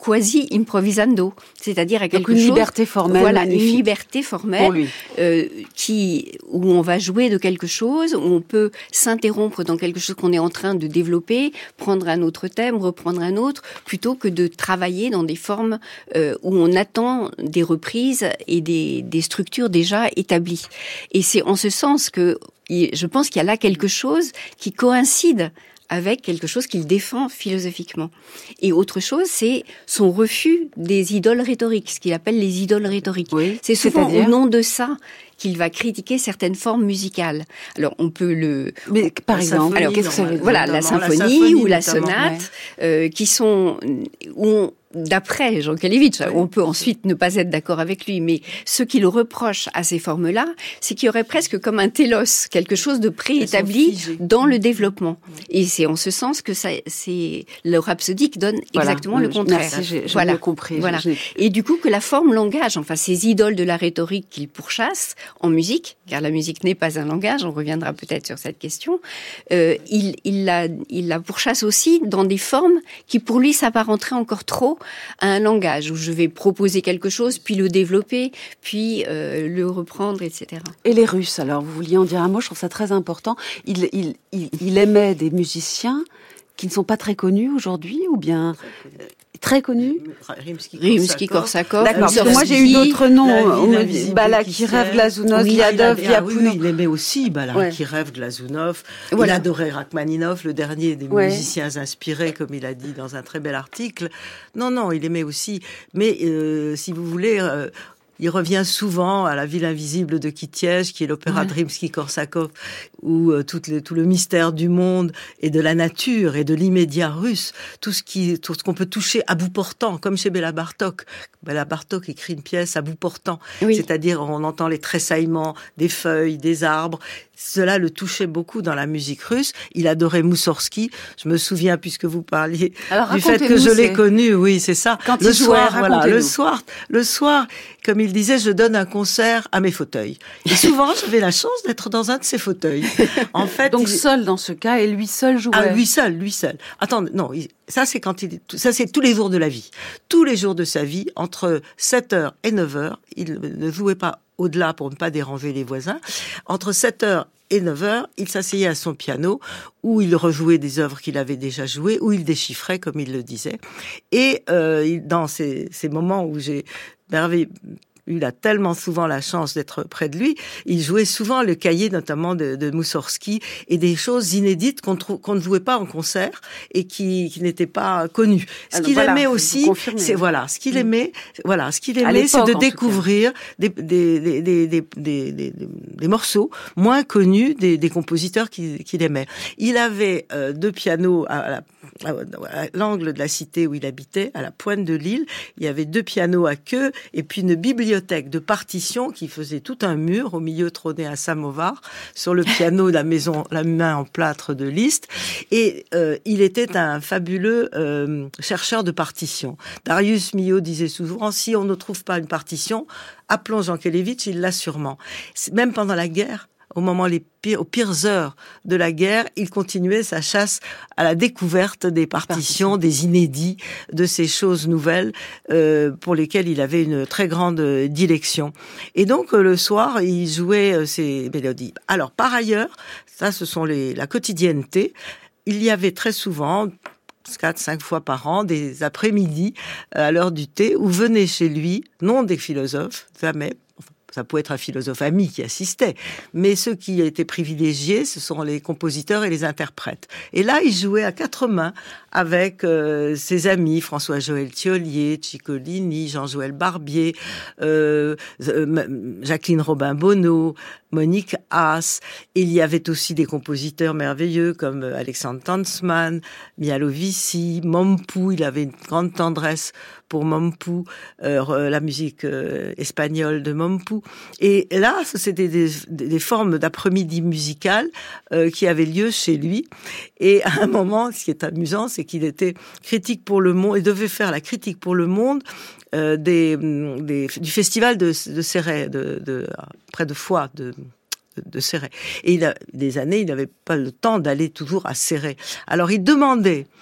improvisando, c'est-à-dire à quelque Donc une chose, liberté formelle, voilà, magnifique. une liberté formelle euh, qui où on va jouer de quelque chose, où on peut s'interrompre dans quelque chose qu'on est en train de développer, prendre un autre thème, reprendre un autre, plutôt que de travailler dans des formes euh, où on attend des reprises et des, des structures déjà établies. Et c'est en ce sens que je pense qu'il y a là quelque chose qui coïncide avec quelque chose qu'il défend philosophiquement. Et autre chose, c'est son refus des idoles rhétoriques, ce qu'il appelle les idoles rhétoriques. Oui, c'est souvent c'est-à-dire au nom de ça qu'il va critiquer certaines formes musicales. Alors, on peut le... Mais par la exemple, symphonie, alors qu'est-ce que ça veut dire? Voilà, la la symphonie, symphonie ou la notamment, sonate, ouais. euh, qui sont... Où on, d'après Jean Kelevitch, on peut ensuite ne pas être d'accord avec lui, mais ce qu'il reproche à ces formes-là, c'est qu'il y aurait presque comme un télos, quelque chose de préétabli dans le développement. Et c'est en ce sens que ça, c'est le rhapsodique donne voilà. exactement le contraire. Merci, j'ai, j'ai voilà. bien compris. Voilà. J'ai... Et du coup, que la forme langage, enfin ces idoles de la rhétorique qu'il pourchasse en musique, car la musique n'est pas un langage, on reviendra peut-être sur cette question, euh, il, il, la, il la pourchasse aussi dans des formes qui pour lui s'apparenteraient encore trop à un langage où je vais proposer quelque chose, puis le développer, puis euh, le reprendre, et cetera. Et les Russes, alors, vous vouliez en dire un mot, je trouve ça très important. Il, il, il, il aimait des musiciens qui ne sont pas très connus aujourd'hui, ou bien... Très connu. Rimsky-Korsakov. D'accord, parce que moi j'ai eu d'autres noms. On me dit Balakirev, Glazunov, Liadov, Lyapunov. Il aimait aussi Balakirev, Glazunov. Il adorait Rachmaninov, le dernier des ouais. musiciens inspirés, comme il a dit dans un très bel article. Non, non, il aimait aussi. Mais euh, si vous voulez... Euh, il revient souvent à La Ville invisible de Kitiège, qui est l'opéra ouais. de Rimsky-Korsakov, où euh, tout, le, tout le mystère du monde et de la nature et de l'immédiat russe, tout ce qui, tout ce qu'on peut toucher à bout portant, comme chez Béla Bartok. Béla Bartok écrit une pièce à bout portant, oui. c'est-à-dire on entend les tressaillements des feuilles, des arbres. Cela le touchait beaucoup dans la musique russe. Il adorait Moussorski. Je me souviens, puisque vous parliez Alors, du fait que je l'ai connu. Oui, c'est ça. Quand le il soir, jouait, voilà, le soir, le soir, comme il disait, je donne un concert à mes fauteuils. Et souvent, j'avais la chance d'être dans un de ces fauteuils. En fait, donc il... seul dans ce cas, et lui seul jouait. Ah, lui seul, lui seul. Attendez, non, il... ça c'est quand il, ça c'est tous les jours de la vie, tous les jours de sa vie, entre sept heures et neuf heures, il ne jouait pas au-delà pour ne pas déranger les voisins. Entre sept heures et neuf heures, il s'asseyait à son piano, où il rejouait des œuvres qu'il avait déjà jouées, où il déchiffrait, comme il le disait. Et euh, dans ces, ces moments où j'ai merveilleux... il a tellement souvent la chance d'être près de lui, il jouait souvent le cahier notamment de, de Moussorski et des choses inédites qu'on, trou- qu'on ne jouait pas en concert et qui, qui n'étaient pas connues. Ce Alors qu'il voilà, aimait aussi, c'est voilà, ce qu'il aimait, voilà, ce qu'il aimait, c'est de découvrir des, des, des, des, des, des, des, des morceaux moins connus des, des compositeurs qu'il, qu'il aimait. Il avait euh, deux pianos à la à l'angle de la cité où il habitait, à la pointe de l'île. Il y avait deux pianos à queue et puis une bibliothèque de partitions qui faisait tout un mur. Au milieu trônait un samovar. Sur le piano, la maison, la main en plâtre de Liszt. Et euh, il était un fabuleux euh, chercheur de partitions. Darius Milhaud disait souvent, si on ne trouve pas une partition, appelons Jean Kelevitch, il l'a sûrement. Même pendant la guerre, au moment les pires, aux pires heures de la guerre, il continuait sa chasse à la découverte des partitions, des inédits, de ces choses nouvelles euh, pour lesquelles il avait une très grande dilection. Et donc euh, le soir, il jouait euh, ces mélodies. Alors par ailleurs, ça, ce sont les la quotidienneté. Il y avait très souvent quatre, cinq fois par an, des après-midi à l'heure du thé, où venaient chez lui, non des philosophes, jamais. Ça pouvait être un philosophe ami qui assistait, mais ceux qui étaient privilégiés, ce sont les compositeurs et les interprètes. Et là, il jouait à quatre mains avec euh, ses amis, François-Joël Thiollier, Ciccolini, Jean-Joël Barbier, euh, euh, Jacqueline Robin-Bonneau, Monique Haas. Il y avait aussi des compositeurs merveilleux comme Alexandre Tanzmann, Mialovici, Mompou. Il avait une grande tendresse pour Mompou, euh, la musique euh, espagnole de Mompou. Et là, c'était des, des, des formes d'après-midi musicales euh, qui avaient lieu chez lui. Et à un moment, ce qui est amusant, c'est qu'il était critique pour Le Monde et devait faire la critique pour Le Monde euh, des, des, du festival de, de Céret, de, de, près de Foix, de... de Céret. Et il a des années, il n'avait pas le temps d'aller toujours à Céret. Alors il demandait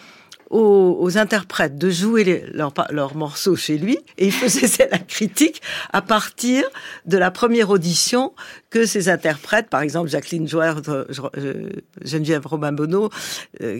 aux, aux interprètes de jouer les, leurs leur morceaux chez lui, et il faisait la critique à partir de la première audition que ces interprètes, par exemple Jacqueline Joyer, Geneviève Robin-Bonneau, euh,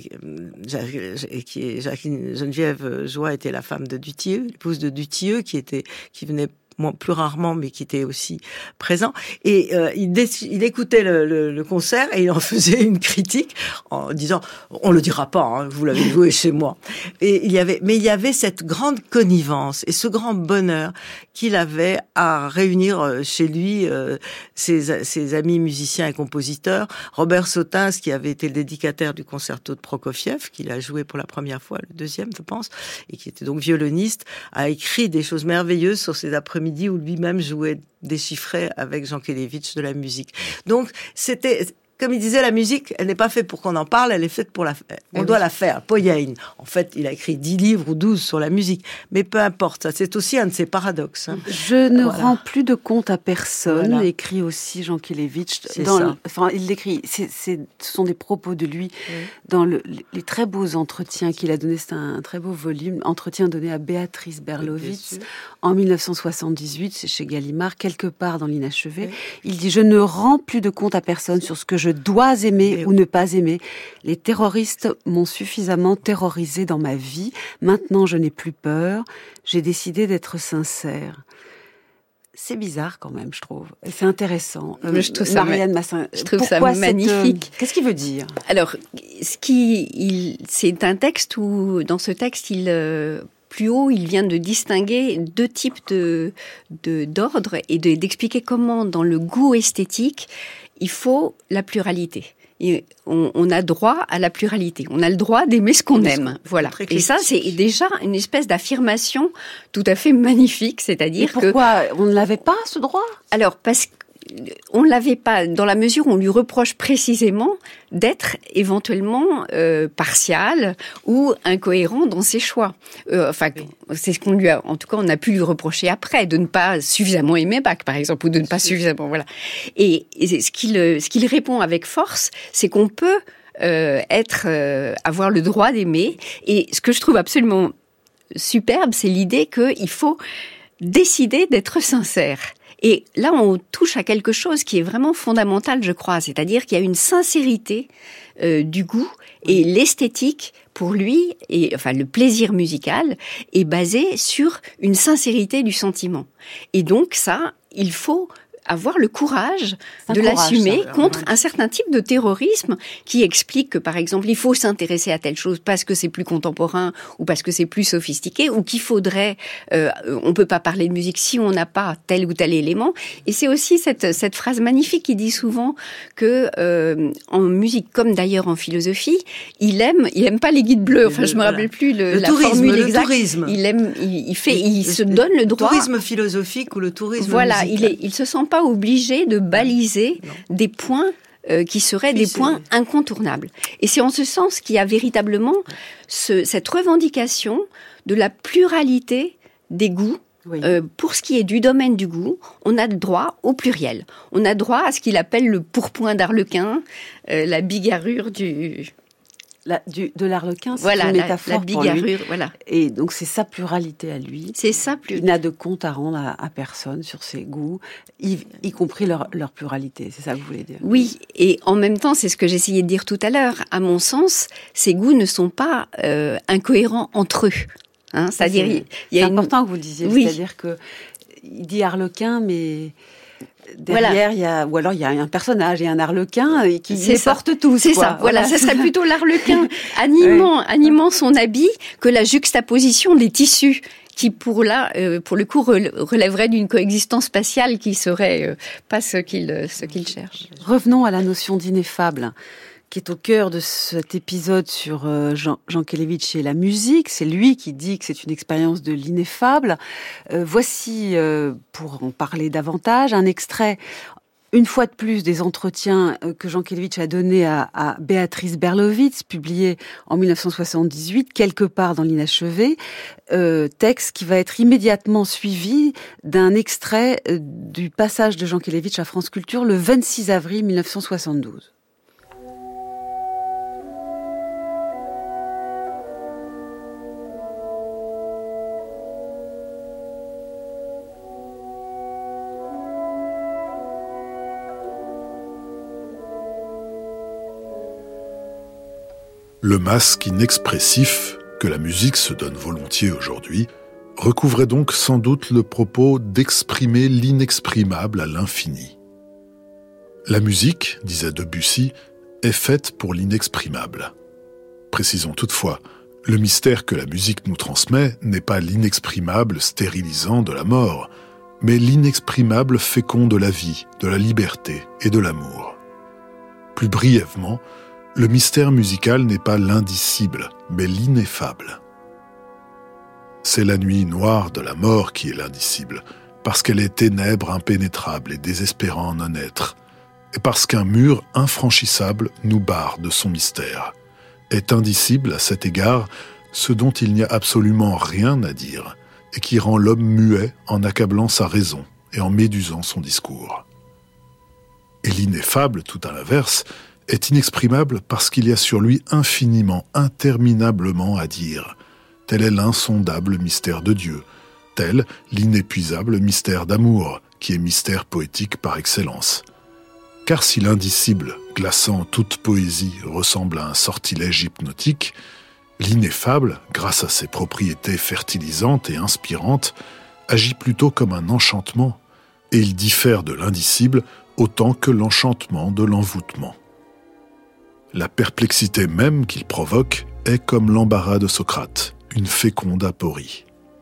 qui est Jacqueline Geneviève Joyer était la femme de Dutilleux, l'épouse de Dutilleux, qui était qui venait plus rarement, mais qui était aussi présent. Et euh, il, dé- il écoutait le, le, le concert et il en faisait une critique en disant « on le dira pas, hein, vous l'avez joué chez moi ». Et il y avait, mais il y avait cette grande connivence et ce grand bonheur qu'il avait à réunir chez lui euh, ses, ses amis musiciens et compositeurs. Robert Sautins, qui avait été le dédicataire du concerto de Prokofiev, qu'il a joué pour la première fois, le deuxième, je pense, et qui était donc violoniste, a écrit des choses merveilleuses sur ces après-midi où lui-même jouait déchiffré avec Jean Kelevitch de la musique. Donc, c'était, comme il disait, la musique, elle n'est pas faite pour qu'on en parle, elle est faite pour la faire. On oui. doit la faire. Poyain, en fait, il a écrit dix livres ou douze sur la musique. Mais peu importe, ça, c'est aussi un de ses paradoxes. Hein. Je ne voilà. rends plus de compte à personne, voilà. écrit aussi Jean Kelevitch. C'est dans ça. Le, enfin, il l'écrit, c'est, c'est, ce sont des propos de lui oui. dans le, les très beaux entretiens qu'il a donnés. C'est un, un très beau volume, entretien donné à Béatrice Berlovitz en dix-neuf cent soixante-dix-huit, c'est chez Gallimard, quelque part dans l'inachevé. Oui. Il dit « Je ne rends plus de compte à personne sur ce que je dois aimer ou ne pas aimer. Les terroristes m'ont suffisamment terrorisé dans ma vie. Maintenant, je n'ai plus peur. J'ai décidé d'être sincère. » C'est bizarre quand même, je trouve. Et c'est intéressant. Euh, je trouve Marianne ma... Massin, je trouve ça magnifique. Cette... Qu'est-ce qu'il veut dire ? Alors, ce qui, il, c'est un texte où, dans ce texte, il... Euh, plus haut, il vient de distinguer deux types de, de, d'ordre et de, d'expliquer comment, dans le goût esthétique, il faut la pluralité. Et on, on a droit à la pluralité. On a le droit d'aimer ce qu'on aime. Voilà. Et ça, c'est déjà une espèce d'affirmation tout à fait magnifique. C'est-à-dire que... Pourquoi on ne l'avait pas, ce droit ? Alors, parce que on ne l'avait pas, dans la mesure où on lui reproche précisément d'être éventuellement euh, partial ou incohérent dans ses choix. Euh, enfin, oui. c'est ce qu'on lui a, en tout cas, on a pu lui reprocher après, de ne pas suffisamment aimer Bach, par exemple, ou de ne pas suffisamment, voilà. Et, et ce qu'il, ce qu'il répond avec force, c'est qu'on peut euh, être, euh, avoir le droit d'aimer. Et ce que je trouve absolument superbe, c'est l'idée qu'il faut décider d'être sincère. Et là, on touche à quelque chose qui est vraiment fondamental, je crois. C'est-à-dire qu'il y a une sincérité euh, du goût et l'esthétique, pour lui, et enfin le plaisir musical, est basé sur une sincérité du sentiment. Et donc ça, il faut avoir le courage de courage, l'assumer ça, contre un certain type de terrorisme qui explique que, par exemple, il faut s'intéresser à telle chose parce que c'est plus contemporain ou parce que c'est plus sophistiqué, ou qu'il faudrait... Euh, on peut pas parler de musique si on n'a pas tel ou tel élément. Et c'est aussi cette, cette phrase magnifique qui dit souvent que euh, en musique, comme d'ailleurs en philosophie, il aime, il aime pas les guides bleus. Enfin, le, je me rappelle voilà. plus le, le la tourisme, formule le exacte. Tourisme. Il aime, il, il fait, il se donne le droit. Le tourisme philosophique ou le tourisme voilà, musical. Voilà, il est, il se sent pas obligé de baliser non. des points euh, qui seraient oui, des points c'est... incontournables. Et c'est en ce sens qu'il y a véritablement ce, cette revendication de la pluralité des goûts. Oui. Euh, pour ce qui est du domaine du goût, on a le droit au pluriel. On a droit à ce qu'il appelle le pourpoint d'Arlequin, euh, la bigarrure du... La, du, de l'Arlequin, c'est voilà, une métaphore la, la bigarrure, pour lui. Voilà. Et donc c'est sa pluralité à lui. C'est sa pluralité. Il n'a de compte à rendre à, à personne sur ses goûts, y, y compris leur, leur pluralité. C'est ça que vous voulez dire ? Oui, et en même temps, c'est ce que j'essayais de dire tout à l'heure. À mon sens, ces goûts ne sont pas euh, incohérents entre eux. Hein, c'est-à-dire, c'est, il y a c'est une... important que vous le disiez. Oui. C'est-à-dire que il dit Arlequin, mais derrière, voilà. il y a, ou alors il y a un personnage et un arlequin qui c'est les ça. porte tous. C'est quoi. ça. Voilà, voilà. Ça serait plutôt l'arlequin animant, ouais. animant son habit que la juxtaposition des tissus qui, pour là, euh, pour le coup, relèverait d'une coexistence spatiale qui serait euh, pas ce qu'il, ce qu'il cherche. Revenons à la notion d'ineffable, qui est au cœur de cet épisode sur Jean, Jean Kelevitch et la musique. C'est lui qui dit que c'est une expérience de l'ineffable. Euh, voici, euh, pour en parler davantage, un extrait, une fois de plus, des entretiens que Jean Kelevitch a donnés à, à Béatrice Berlovitz, publié en dix-neuf cent soixante-dix-huit, quelque part dans l'inachevé, euh, texte qui va être immédiatement suivi d'un extrait du passage de Jean Kelevitch à France Culture le vingt-six avril dix-neuf cent soixante-douze. Le masque inexpressif, que la musique se donne volontiers aujourd'hui, recouvrait donc sans doute le propos d'exprimer l'inexprimable à l'infini. La musique, disait Debussy, est faite pour l'inexprimable. Précisons toutefois, le mystère que la musique nous transmet n'est pas l'inexprimable stérilisant de la mort, mais l'inexprimable fécond de la vie, de la liberté et de l'amour. Plus brièvement, le mystère musical n'est pas l'indicible, mais l'ineffable. C'est la nuit noire de la mort qui est l'indicible, parce qu'elle est ténèbre impénétrable et désespérant non-être, et parce qu'un mur infranchissable nous barre de son mystère. Est indicible à cet égard ce dont il n'y a absolument rien à dire, et qui rend l'homme muet en accablant sa raison et en médusant son discours. Et l'ineffable, tout à l'inverse, est inexprimable parce qu'il y a sur lui infiniment, interminablement à dire. Tel est l'insondable mystère de Dieu, tel l'inépuisable mystère d'amour, qui est mystère poétique par excellence. Car si l'indicible, glaçant toute poésie, ressemble à un sortilège hypnotique, l'ineffable, grâce à ses propriétés fertilisantes et inspirantes, agit plutôt comme un enchantement, et il diffère de l'indicible autant que l'enchantement de l'envoûtement. La perplexité même qu'il provoque est comme l'embarras de Socrate, une féconde aporie.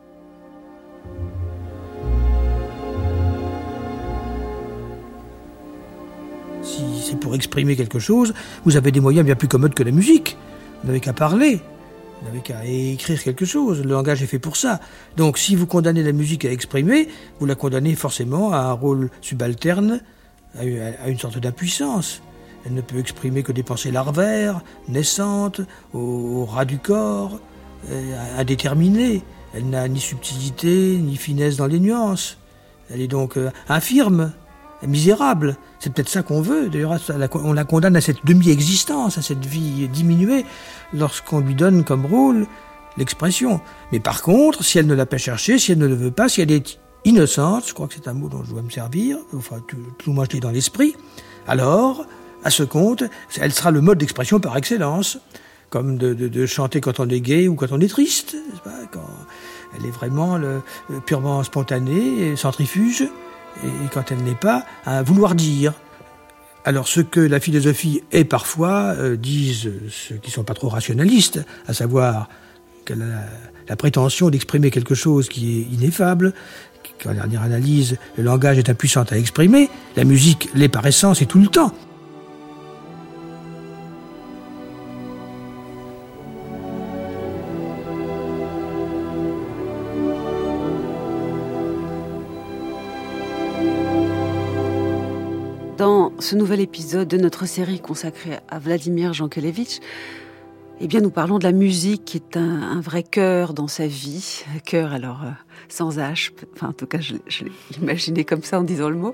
Si c'est pour exprimer quelque chose, vous avez des moyens bien plus commodes que la musique. Vous n'avez qu'à parler, vous n'avez qu'à écrire quelque chose. Le langage est fait pour ça. Donc si vous condamnez la musique à exprimer, vous la condamnez forcément à un rôle subalterne, à une sorte d'impuissance. Elle ne peut exprimer que des pensées larvaires, naissantes, au, au ras du corps, euh, indéterminées. Elle n'a ni subtilité, ni finesse dans les nuances. Elle est donc euh, infirme, misérable. C'est peut-être ça qu'on veut. D'ailleurs, on la condamne à cette demi-existence, à cette vie diminuée, lorsqu'on lui donne comme rôle l'expression. Mais par contre, si elle ne l'a pas cherché, si elle ne le veut pas, si elle est innocente, je crois que c'est un mot dont je dois me servir, enfin, tout, tout moi je l'ai dans l'esprit, alors, à ce compte, elle sera le mode d'expression par excellence, comme de, de, de chanter quand on est gai ou quand on est triste, n'est-ce pas, quand elle est vraiment le, le purement spontanée, centrifuge, et, et quand elle n'est pas, à vouloir dire. Alors ce que la philosophie est parfois, euh, disent ceux qui ne sont pas trop rationalistes, à savoir qu'elle a la, la prétention d'exprimer quelque chose qui est ineffable, qu'en dernière analyse, le langage est impuissant à exprimer, la musique l'est par essence et tout le temps. Dans ce nouvel épisode de notre série consacrée à Vladimir Jankélévitch, eh bien, nous parlons de la musique qui est un, un vrai cœur dans sa vie. Cœur, alors, euh, sans H. Enfin, en tout cas, je, je l'ai imaginé comme ça en disant le mot.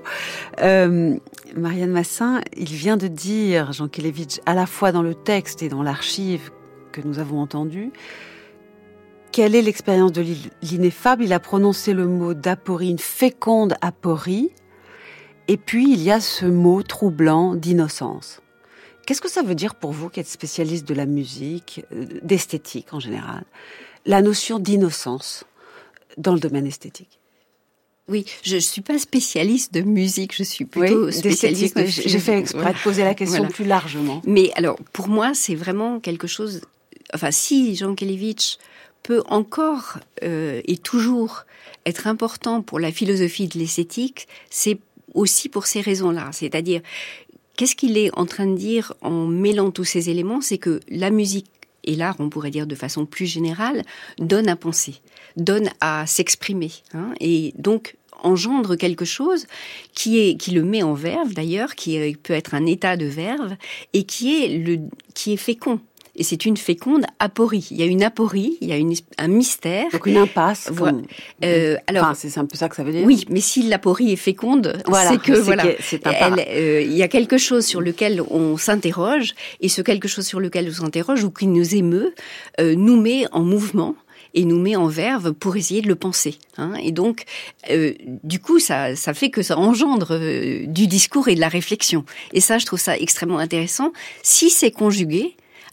Euh, Marianne Massin, il vient de dire, Jankélévitch, à la fois dans le texte et dans l'archive que nous avons entendu, quelle est l'expérience de l'ineffable. Il a prononcé le mot d'aporie, une féconde aporie. Et puis, il y a ce mot troublant d'innocence. Qu'est-ce que ça veut dire pour vous, qui êtes spécialiste de la musique, d'esthétique en général, la notion d'innocence dans le domaine esthétique? Oui, je ne suis pas spécialiste de musique, je suis plutôt oui, spécialiste de film. J'ai fait exprès voilà. de poser la question voilà. plus largement. Mais alors, pour moi, c'est vraiment quelque chose... Enfin, si Jankélévitch peut encore euh, et toujours être important pour la philosophie de l'esthétique, c'est aussi pour ces raisons-là. C'est-à-dire... Qu'est-ce qu'il est en train de dire en mêlant tous ces éléments? C'est que la musique et l'art, on pourrait dire de façon plus générale, donne à penser, donne à s'exprimer, hein, et donc engendre quelque chose qui est qui le met en verve d'ailleurs, qui est, peut être un état de verve et qui est le qui est fécond. Et c'est une féconde aporie. Il y a une aporie, il y a une, un mystère. Donc une impasse. Voilà. Euh, alors, enfin, c'est un peu ça que ça veut dire. Oui, mais si l'aporie est féconde, voilà, c'est que c'est voilà, que c'est un elle, euh, il y a quelque chose sur lequel on s'interroge, et ce quelque chose sur lequel on s'interroge ou qui nous émeut, euh, nous met en mouvement et nous met en verve pour essayer de le penser. Hein. Et donc, euh, du coup, ça, ça fait que ça engendre euh, du discours et de la réflexion. Et ça, je trouve ça extrêmement intéressant. Si c'est conjugué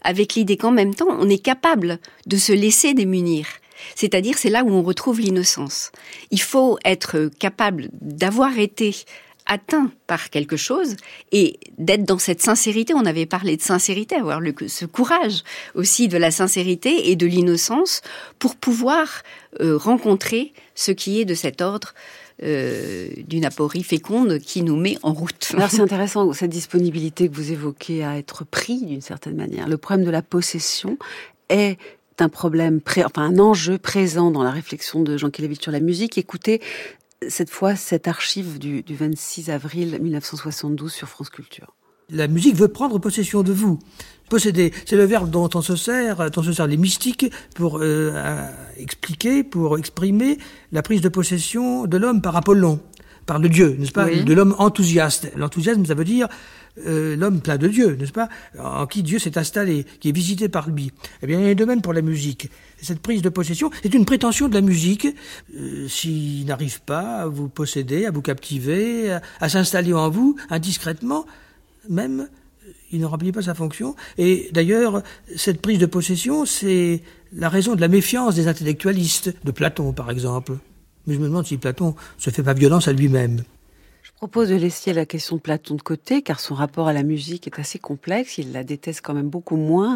avec l'idée qu'en même temps, on est capable de se laisser démunir. C'est-à-dire, c'est là où on retrouve l'innocence. Il faut être capable d'avoir été atteint par quelque chose et d'être dans cette sincérité. On avait parlé de sincérité, avoir le, ce courage aussi de la sincérité et de l'innocence pour pouvoir euh, rencontrer ce qui est de cet ordre euh, d'une aporie féconde qui nous met en route. Alors c'est intéressant, cette disponibilité que vous évoquez à être pris d'une certaine manière. Le problème de la possession est un problème, pré... enfin un enjeu présent dans la réflexion de Jankélévitch sur la musique. Écoutez cette fois cette archive du, du vingt-six avril mille neuf cent soixante-douze sur France Culture. La musique veut prendre possession de vous. Posséder, c'est le verbe dont on se sert, dont se servent les mystiques pour euh, expliquer, pour exprimer la prise de possession de l'homme par Apollon, par le Dieu, n'est-ce pas, oui. De l'homme enthousiaste. L'enthousiasme, ça veut dire euh, l'homme plein de Dieu, n'est-ce pas, en qui Dieu s'est installé, qui est visité par lui. Eh bien, il y a un domaine pour la musique. Cette prise de possession, c'est une prétention de la musique, euh, s'il n'arrive pas à vous posséder, à vous captiver, à, à s'installer en vous, indiscrètement, même, il ne remplit pas sa fonction. Et d'ailleurs, cette prise de possession, c'est la raison de la méfiance des intellectualistes, de Platon par exemple. Mais je me demande si Platon se fait pas violence à lui-même. Je propose de laisser la question de Platon de côté, car son rapport à la musique est assez complexe. Il la déteste quand même beaucoup moins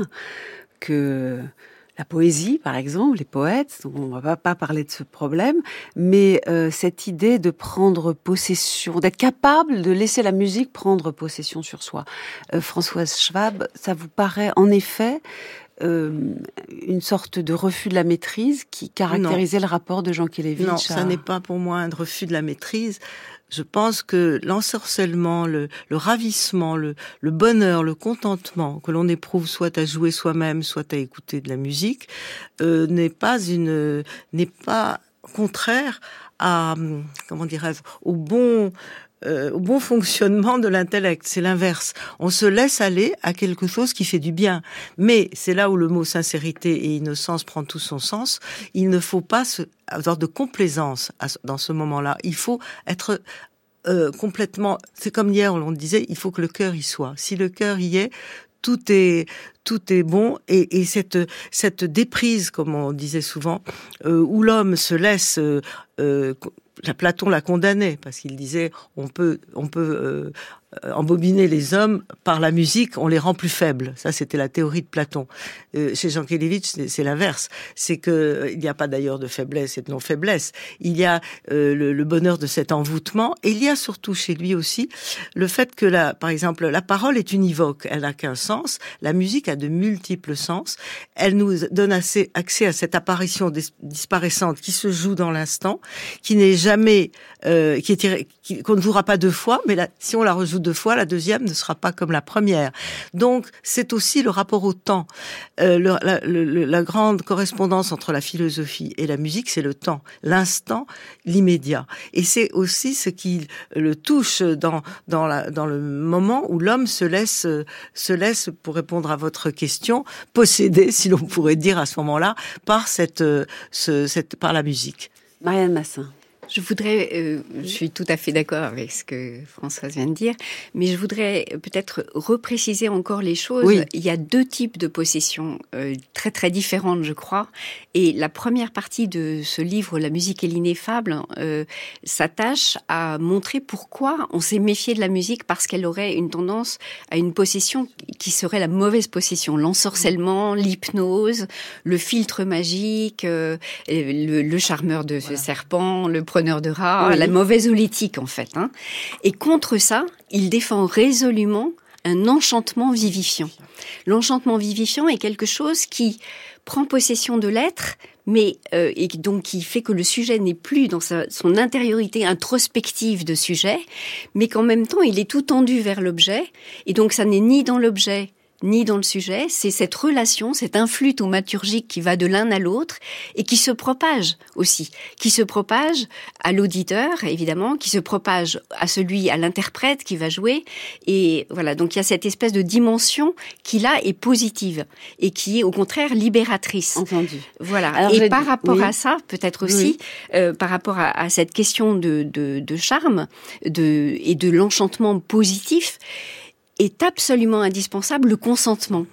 que la poésie, par exemple, les poètes. Donc on ne va pas parler de ce problème. Mais euh, cette idée de prendre possession, d'être capable de laisser la musique prendre possession sur soi. Euh, Françoise Schwab, ça vous paraît en effet euh, une sorte de refus de la maîtrise qui caractérisait non. le rapport de Jankélévitch? Non, ça à... n'est pas pour moi un refus de la maîtrise. Je pense que l'ensorcellement, le, le ravissement, le, le bonheur, le contentement que l'on éprouve soit à jouer soi-même, soit à écouter de la musique, euh, n'est pas une, n'est pas contraire à, comment dirais-je, au bon, euh, au bon fonctionnement de l'intellect. C'est l'inverse. On se laisse aller à quelque chose qui fait du bien. Mais c'est là où le mot sincérité et innocence prend tout son sens. Il ne faut pas se, avoir de complaisance à, dans ce moment-là. Il faut être euh, complètement... C'est comme hier, on disait, il faut que le cœur y soit. Si le cœur y est, tout est... tout est bon, et, et cette cette déprise, comme on disait souvent, euh, où l'homme se laisse, euh, euh, Platon l'a condamné parce qu'il disait on peut on peut euh, embobiner les hommes par la musique, on les rend plus faibles. Ça, c'était la théorie de Platon. Euh, chez Jankélévitch, c'est, c'est l'inverse. C'est que il n'y a pas d'ailleurs de faiblesse et de non-faiblesse. Il y a euh, le, le bonheur de cet envoûtement, et il y a surtout chez lui aussi le fait que la, par exemple, la parole est univoque. Elle n'a qu'un sens. La musique a de multiples sens. Elle nous donne assez accès à cette apparition dis- disparaissante qui se joue dans l'instant, qui n'est jamais, euh, qui est tiré, qui, qu'on ne jouera pas deux fois, mais la, si on la rejoue deux fois, la deuxième ne sera pas comme la première. Donc, c'est aussi le rapport au temps. Euh, le, la, le, la grande correspondance entre la philosophie et la musique, c'est le temps, l'instant, l'immédiat. Et c'est aussi ce qui le touche dans dans, la, dans le moment où l'homme se laisse se laisse, pour répondre à votre question, posséder, si l'on pourrait dire à ce moment-là, par cette ce, cette par la musique. Marianne Massin. Je voudrais, euh, je suis tout à fait d'accord avec ce que Françoise vient de dire, mais je voudrais peut-être repréciser encore les choses. Oui. Il y a deux types de possession euh, très très différentes, je crois. Et la première partie de ce livre, La musique est l'ineffable, euh, s'attache à montrer pourquoi on s'est méfié de la musique, parce qu'elle aurait une tendance à une possession qui serait la mauvaise possession, l'ensorcellement, l'hypnose, le filtre magique, euh, le, le charmeur de voilà. ce serpent, le preneur de rats, oui. la mauvaise holétique en fait. Hein. Et contre ça, il défend résolument un enchantement vivifiant. L'enchantement vivifiant est quelque chose qui prend possession de l'être, mais euh, et donc qui fait que le sujet n'est plus dans sa, son intériorité introspective de sujet, mais qu'en même temps il est tout tendu vers l'objet, et donc ça n'est ni dans l'objet ni dans le sujet, c'est cette relation, cet influx thaumaturgique qui va de l'un à l'autre et qui se propage aussi, qui se propage à l'auditeur, évidemment, qui se propage à celui, à l'interprète qui va jouer. Et voilà, donc il y a cette espèce de dimension qui, là, est positive et qui est, au contraire, libératrice. Entendu. Voilà. Alors, et par dit, rapport oui. à ça, peut-être aussi, oui. euh, par rapport à, à cette question de, de, de charme de, et de l'enchantement positif, est absolument indispensable le consentement.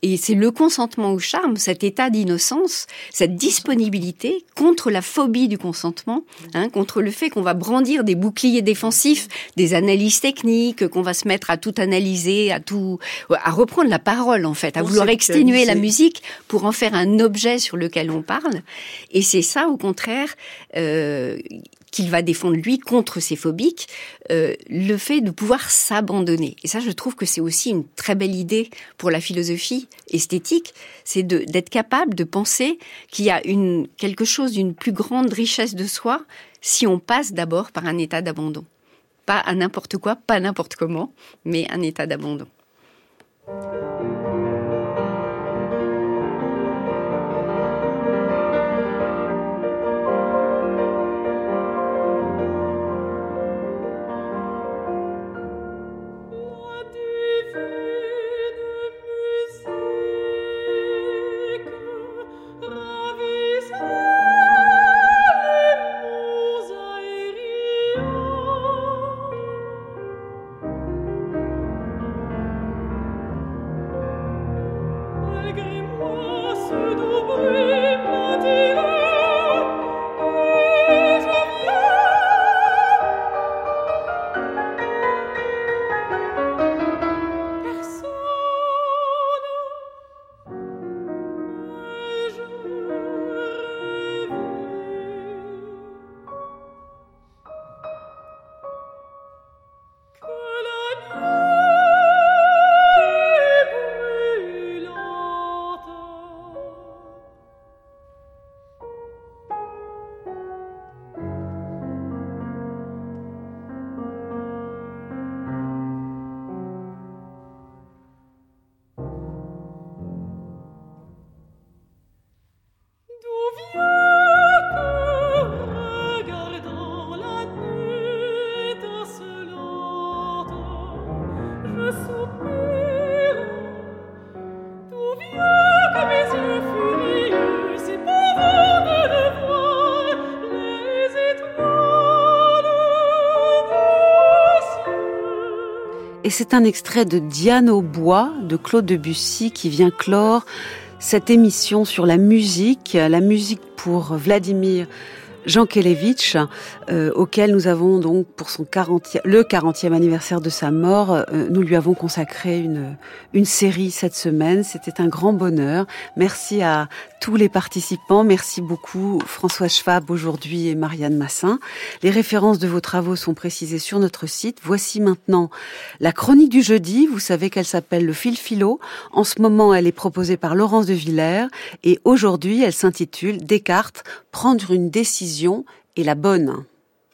Et c'est le consentement au charme, cet état d'innocence, cette disponibilité contre la phobie du consentement, hein, contre le fait qu'on va brandir des boucliers défensifs, des analyses techniques, qu'on va se mettre à tout analyser, à tout, à reprendre la parole en fait, à vouloir exténuer la musique pour en faire un objet sur lequel on parle. Et c'est ça, au contraire, euh, qu'il va défendre lui contre ces phobiques, euh, le fait de pouvoir s'abandonner. Et ça, je trouve que c'est aussi une très belle idée pour la philosophie esthétique, c'est de, d'être capable de penser qu'il y a une, quelque chose d'une plus grande richesse de soi si on passe d'abord par un état d'abandon. Pas à n'importe quoi, pas n'importe comment, mais un état d'abandon. Et c'est un extrait de Diane au bois de Claude Debussy qui vient clore cette émission sur la musique, la musique pour Vladimir Jankélévitch, euh, auquel nous avons donc pour son quarantième, le quarantième anniversaire de sa mort, euh, nous lui avons consacré une, une série cette semaine. C'était un grand bonheur. Merci à tous les participants. Merci beaucoup François Schwab aujourd'hui et Marianne Massin. Les références de vos travaux sont précisées sur notre site. Voici maintenant la chronique du jeudi. Vous savez qu'elle s'appelle le fil philo. En ce moment, elle est proposée par Laurence de Villers et aujourd'hui, elle s'intitule Descartes, prendre une décision est la bonne.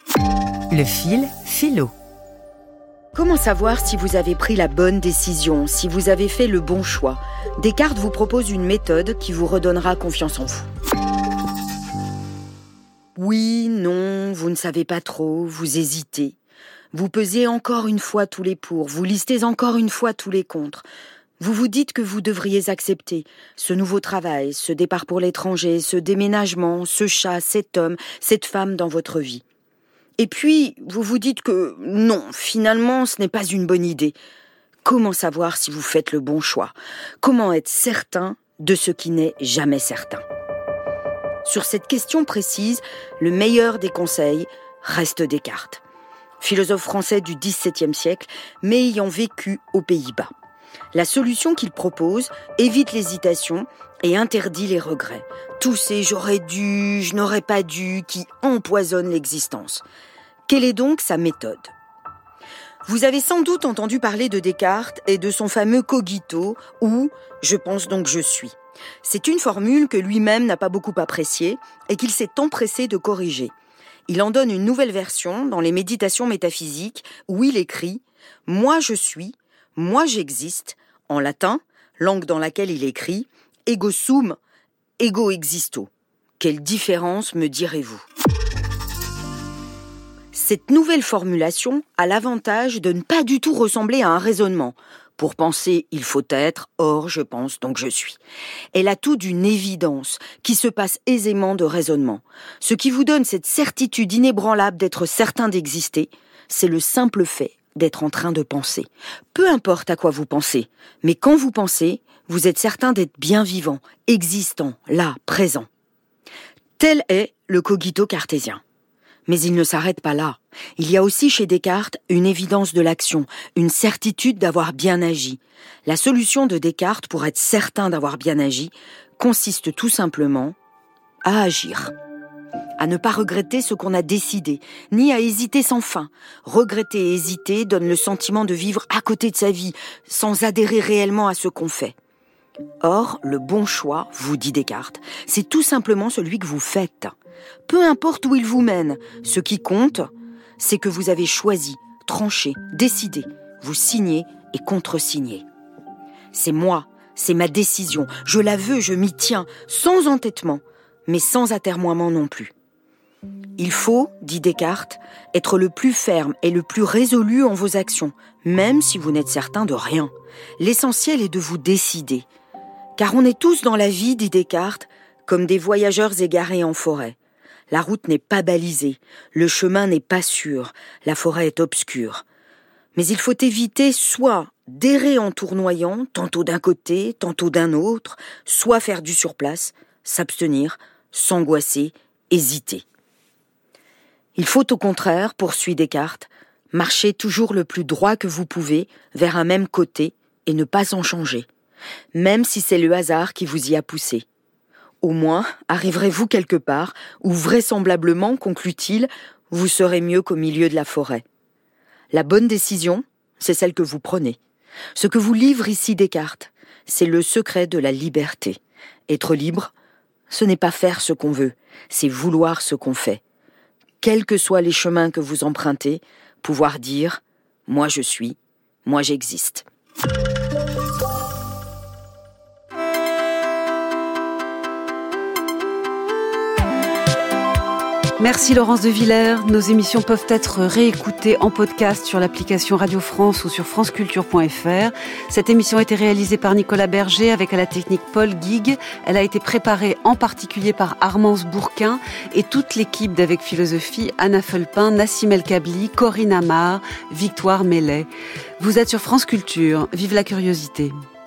Le fil philo. Comment savoir si vous avez pris la bonne décision, si vous avez fait le bon choix ? Descartes vous propose une méthode qui vous redonnera confiance en vous. Oui, non, vous ne savez pas trop, vous hésitez. Vous pesez encore une fois tous les pour, vous listez encore une fois tous les contre. Vous vous dites que vous devriez accepter ce nouveau travail, ce départ pour l'étranger, ce déménagement, ce chat, cet homme, cette femme dans votre vie. Et puis, vous vous dites que non, finalement, ce n'est pas une bonne idée. Comment savoir si vous faites le bon choix ? Comment être certain de ce qui n'est jamais certain ? Sur cette question précise, le meilleur des conseils reste Descartes, philosophe français du dix-septième siècle, mais ayant vécu aux Pays-Bas. La solution qu'il propose évite l'hésitation et interdit les regrets. Tous ces « j'aurais dû »,« je n'aurais pas dû » qui empoisonnent l'existence. Quelle est donc sa méthode ? Vous avez sans doute entendu parler de Descartes et de son fameux cogito ou « je pense donc je suis ». C'est une formule que lui-même n'a pas beaucoup appréciée et qu'il s'est empressé de corriger. Il en donne une nouvelle version dans les Méditations métaphysiques où il écrit « moi je suis ». Moi j'existe, en latin, langue dans laquelle il écrit « ego sum, ego existo ». Quelle différence, me direz-vous ? Cette nouvelle formulation a l'avantage de ne pas du tout ressembler à un raisonnement. Pour penser, il faut être, or je pense, donc je suis. Elle a tout d'une évidence qui se passe aisément de raisonnement. Ce qui vous donne cette certitude inébranlable d'être certain d'exister, c'est le simple fait d'être en train de penser. Peu importe à quoi vous pensez, mais quand vous pensez, vous êtes certain d'être bien vivant, existant, là, présent. Tel est le cogito cartésien. Mais il ne s'arrête pas là. Il y a aussi chez Descartes une évidence de l'action, une certitude d'avoir bien agi. La solution de Descartes pour être certain d'avoir bien agi consiste tout simplement à agir. À ne pas regretter ce qu'on a décidé, ni à hésiter sans fin. Regretter et hésiter donne le sentiment de vivre à côté de sa vie, sans adhérer réellement à ce qu'on fait. Or, le bon choix, vous dit Descartes, c'est tout simplement celui que vous faites. Peu importe où il vous mène, ce qui compte, c'est que vous avez choisi, tranché, décidé, vous signez et contresignez. C'est moi, c'est ma décision, je la veux, je m'y tiens, sans entêtement, mais sans atermoiement non plus. Il faut, dit Descartes, être le plus ferme et le plus résolu en vos actions, même si vous n'êtes certain de rien. L'essentiel est de vous décider. Car on est tous dans la vie, dit Descartes, comme des voyageurs égarés en forêt. La route n'est pas balisée, le chemin n'est pas sûr, la forêt est obscure. Mais il faut éviter soit d'errer en tournoyant, tantôt d'un côté, tantôt d'un autre, soit faire du surplace, s'abstenir, s'angoisser, hésiter. Il faut au contraire, poursuit Descartes, marcher toujours le plus droit que vous pouvez vers un même côté et ne pas en changer, même si c'est le hasard qui vous y a poussé. Au moins, arriverez-vous quelque part où vraisemblablement, conclut-il, vous serez mieux qu'au milieu de la forêt. La bonne décision, c'est celle que vous prenez. Ce que vous livre ici Descartes, c'est le secret de la liberté. Être libre, ce n'est pas faire ce qu'on veut, c'est vouloir ce qu'on fait. Quels que soient les chemins que vous empruntez, pouvoir dire « moi je suis, moi j'existe ». Merci Laurence de Villers. Nos émissions peuvent être réécoutées en podcast sur l'application Radio France ou sur franceculture point f r. Cette émission a été réalisée par Nicolas Berger avec à la technique Paul Guigues. Elle a été préparée en particulier par Armance Bourquin et toute l'équipe d'Avec Philosophie, Anna Felpin, Nassim El Kabli, Corinne Amar, Victoire Mellet. Vous êtes sur France Culture. Vive la curiosité.